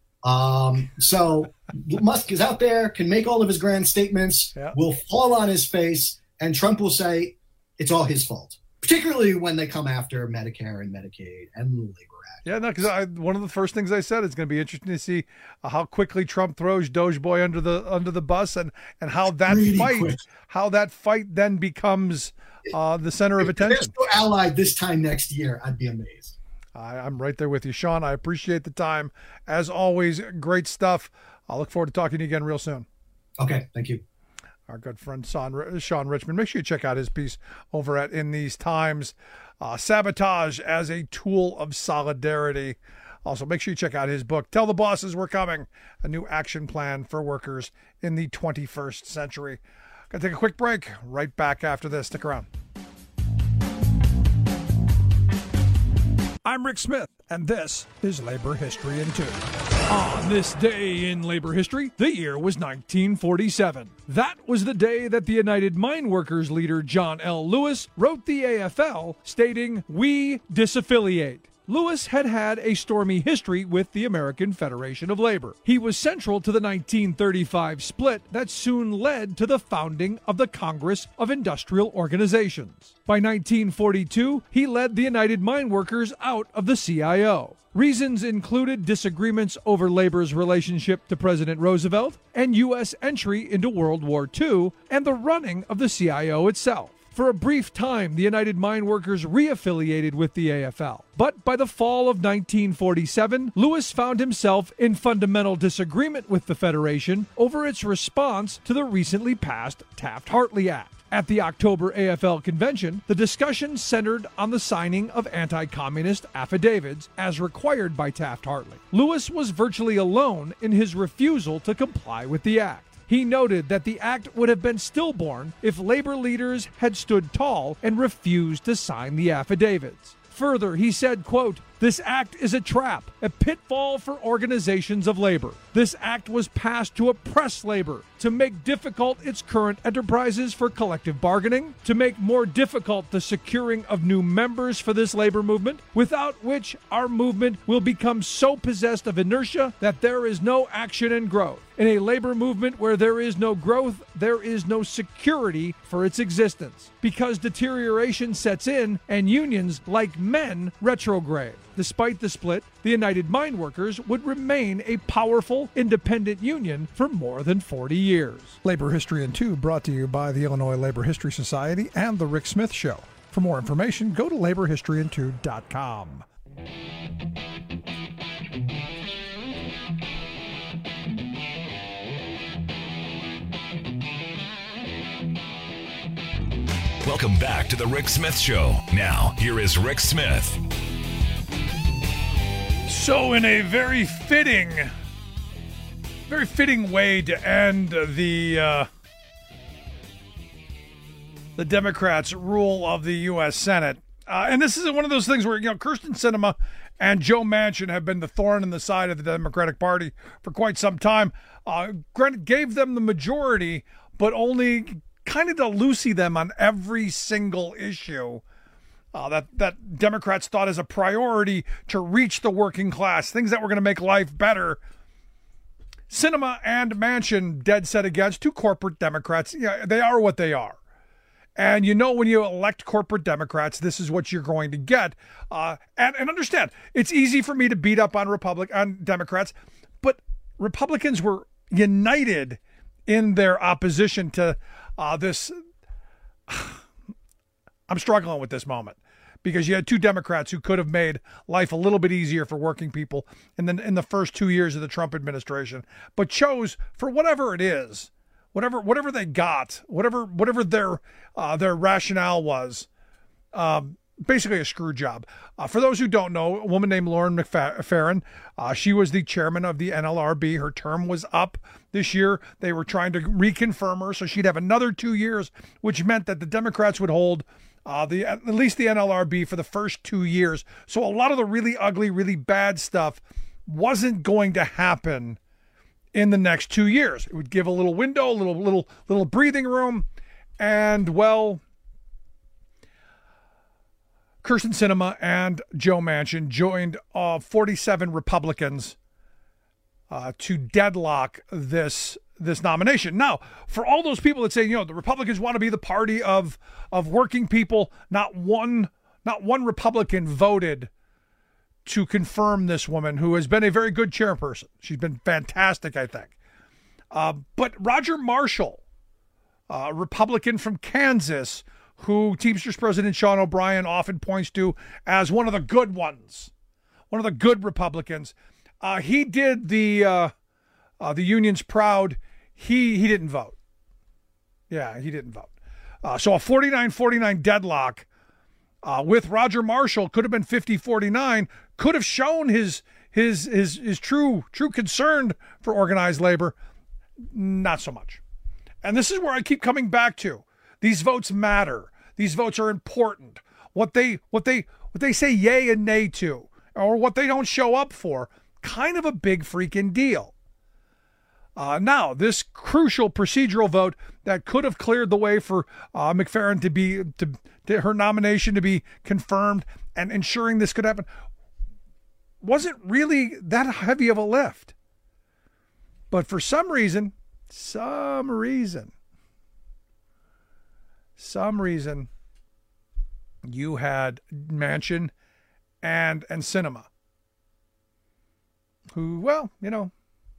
Um, so Musk is out there, can make all of his grand statements, yeah. will fall on his face, and Trump will say it's all his fault, particularly when they come after Medicare and Medicaid and the Labor Act. Yeah, no, because one of the first things I said is going to be interesting to see uh, how quickly Trump throws Doge Boy under the under the bus, and, and how that really fight quick. how that fight then becomes uh, the center of attention. If they're still allied this time next year, I'd be amazed. I, I'm right there with you, Sean. I appreciate the time. As always, great stuff. I'll look forward to talking to you again real soon. Okay, thank you. Our good friend Sean, Sean Richmond. Make sure you check out his piece over at In These Times, uh, Sabotage as a Tool of Solidarity. Also, make sure you check out his book, Tell the Bosses We're Coming, a new action plan for workers in the twenty-first century. Going to take a quick break. Right back after this. Stick around. I'm Rick Smith, and this is Labor History in Two. On this day in labor history, the year was nineteen forty-seven. That was the day that the United Mine Workers leader John L. Lewis wrote the A F L, stating, "We disaffiliate." Lewis had had a stormy history with the American Federation of Labor. He was central to the nineteen thirty-five split that soon led to the founding of the Congress of Industrial Organizations. By nineteen forty-two, he led the United Mine Workers out of the C I O. Reasons included disagreements over labor's relationship to President Roosevelt and U S entry into World War Two and the running of the C I O itself. For a brief time, the United Mine Workers re-affiliated with the A F L. But by the fall of nineteen forty-seven, Lewis found himself in fundamental disagreement with the Federation over its response to the recently passed Taft-Hartley Act. At the October A F L convention, the discussion centered on the signing of anti-communist affidavits as required by Taft-Hartley. Lewis was virtually alone in his refusal to comply with the act. He noted that the act would have been stillborn if labor leaders had stood tall and refused to sign the affidavits. Further, he said, quote, "This act is a trap, a pitfall for organizations of labor. This act was passed to oppress labor, to make difficult its current enterprises for collective bargaining, to make more difficult the securing of new members for this labor movement, without which our movement will become so possessed of inertia that there is no action and growth. In a labor movement where there is no growth, there is no security for its existence, because deterioration sets in and unions, like men, retrograde." Despite the split, the United Mine Workers would remain a powerful, independent union for more than forty years. Labor History in Two brought to you by the Illinois Labor History Society and The Rick Smith Show. For more information, go to labor history in two dot com. Welcome back to the Rick Smith Show. Now, here is Rick Smith. So in a very fitting, very fitting way to end the uh, the Democrats' rule of the U S Senate, uh, and this is one of those things where, you know, Kyrsten Sinema and Joe Manchin have been the thorn in the side of the Democratic Party for quite some time. Uh, granted, gave them the majority, but only kind of to loosey them on every single issue uh, that, that Democrats thought as a priority to reach the working class, things that were going to make life better. Sinema and Manchin dead set against, two corporate Democrats. Yeah, they are what they are. And you know, when you elect corporate Democrats, this is what you're going to get. Uh, and, and understand, it's easy for me to beat up on Republic on Democrats, but Republicans were united in their opposition to uh, this. I'm struggling with this moment because you had two Democrats who could have made life a little bit easier for working people in the, in the first two years of the Trump administration, but chose, for whatever it is, whatever whatever they got, whatever whatever their uh, their rationale was, um, basically a screw job. Uh, for those who don't know, a woman named Lauren McFerrin, uh, she was the chairman of the N L R B. Her term was up this year. They were trying to reconfirm her, so she'd have another two years, which meant that the Democrats would hold uh, the at least the N L R B for the first two years. So a lot of the really ugly, really bad stuff wasn't going to happen in the next two years. It would give a little window, a little little little breathing room, and well, Kyrsten Sinema and Joe Manchin joined uh, forty-seven Republicans uh, to deadlock this this nomination. Now, for all those people that say, you know, the Republicans want to be the party of of working people, not one not one Republican voted to confirm this woman, who has been a very good chairperson. She's been fantastic, I think. Uh, but Roger Marshall, a Republican from Kansas, who Teamsters President Sean O'Brien often points to as one of the good ones, one of the good Republicans, uh, he did the uh, uh, the unions proud. He he didn't vote. Yeah, he didn't vote. Uh, so a forty-nine forty-nine deadlock uh, with Roger Marshall could have been fifty forty-nine. Could have shown his his his his true true concern for organized labor. Not so much. And this is where I keep coming back to. These votes matter. These votes are important. What they what they what they say yay and nay to, or what they don't show up for, kind of a big freaking deal. Uh, now, this crucial procedural vote that could have cleared the way for uh, McFerrin to be to, to her nomination to be confirmed and ensuring this could happen wasn't really that heavy of a lift. But for some reason, some reason, some reason, you had Manchin and and Sinema, who, well, you know.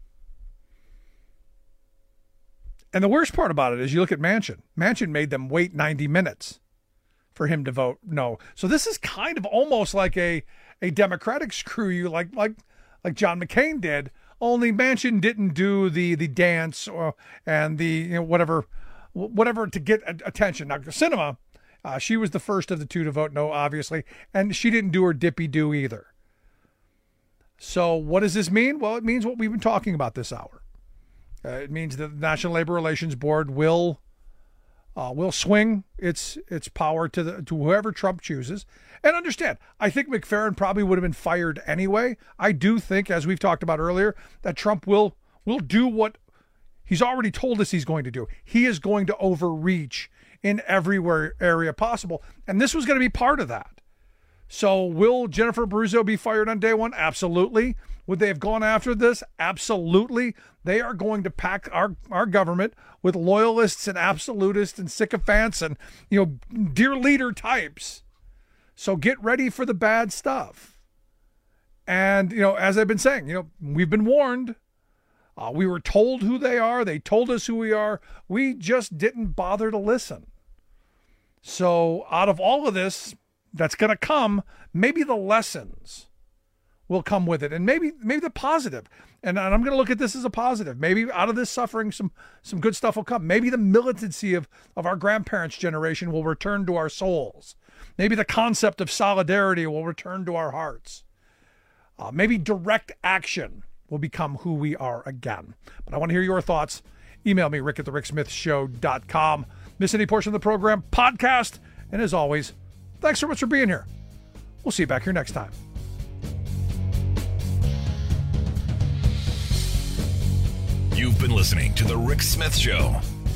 And the worst part about it is you look at Manchin. Manchin made them wait ninety minutes for him to vote no. So this is kind of almost like a, a Democratic screw you, like like like John McCain did. Only Manchin didn't do the the dance or and the, you know, whatever whatever to get attention. Now Sinema, uh, she was the first of the two to vote no, obviously, and she didn't do her dippy do either. So what does this mean? Well, it means what we've been talking about this hour. Uh, it means that the National Labor Relations Board will uh, will swing its its power to the to whoever Trump chooses. And understand, I think McFerrin probably would have been fired anyway. I do think, as we've talked about earlier, that Trump will will do what he's already told us he's going to do. He is going to overreach in every area possible, and this was going to be part of that. So will Jennifer Abruzzo be fired on day one? Absolutely. Would they have gone after this? Absolutely. They are going to pack our, our government with loyalists and absolutists and sycophants and, you know, dear leader types. So get ready for the bad stuff. And, you know, as I've been saying, you know, we've been warned. Uh, we were told who they are. They told us who we are. We just didn't bother to listen. So out of all of this that's going to come, maybe the lessons will come with it. And maybe maybe the positive. And, and I'm going to look at this as a positive. Maybe out of this suffering, some some good stuff will come. Maybe the militancy of, of our grandparents' generation will return to our souls. Maybe the concept of solidarity will return to our hearts. Uh, maybe direct action will become who we are again. But I want to hear your thoughts. Email me, rick at the rick smith show dot com. Miss any portion of the program, podcast. And as always, thanks so much for being here. We'll see you back here next time. You've been listening to The Rick Smith Show.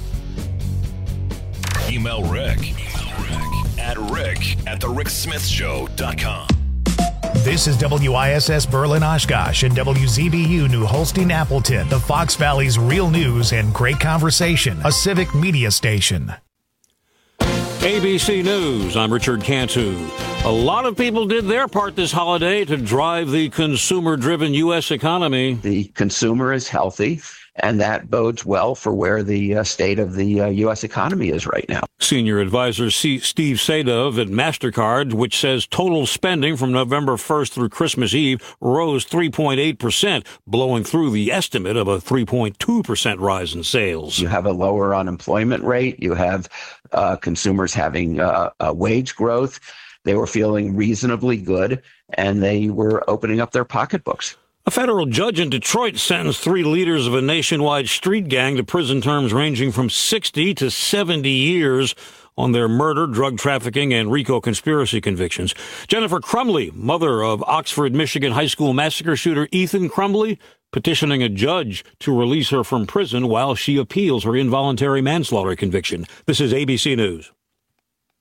Email Rick, Email Rick at rick at the rick smith show dot com. This is W I S S Berlin Oshkosh and W Z B U New Holstein Appleton, the Fox Valley's real news and great conversation, a civic media station. A B C News, I'm Richard Cantu. A lot of people did their part this holiday to drive the consumer-driven U S economy. The consumer is healthy, and that bodes well for where the uh, state of the uh, U S economy is right now. Senior advisor C- Steve Sadov at MasterCard, which says total spending from November first through Christmas Eve rose three point eight percent, blowing through the estimate of a three point two percent rise in sales. You have a lower unemployment rate. You have uh, consumers having uh, uh, wage growth. They were feeling reasonably good, and they were opening up their pocketbooks. A federal judge in Detroit sentenced three leaders of a nationwide street gang to prison terms ranging from sixty to seventy years on their murder, drug trafficking, and RICO conspiracy convictions. Jennifer Crumley, mother of Oxford, Michigan high school massacre shooter Ethan Crumley, petitioning a judge to release her from prison while she appeals her involuntary manslaughter conviction. This is A B C News.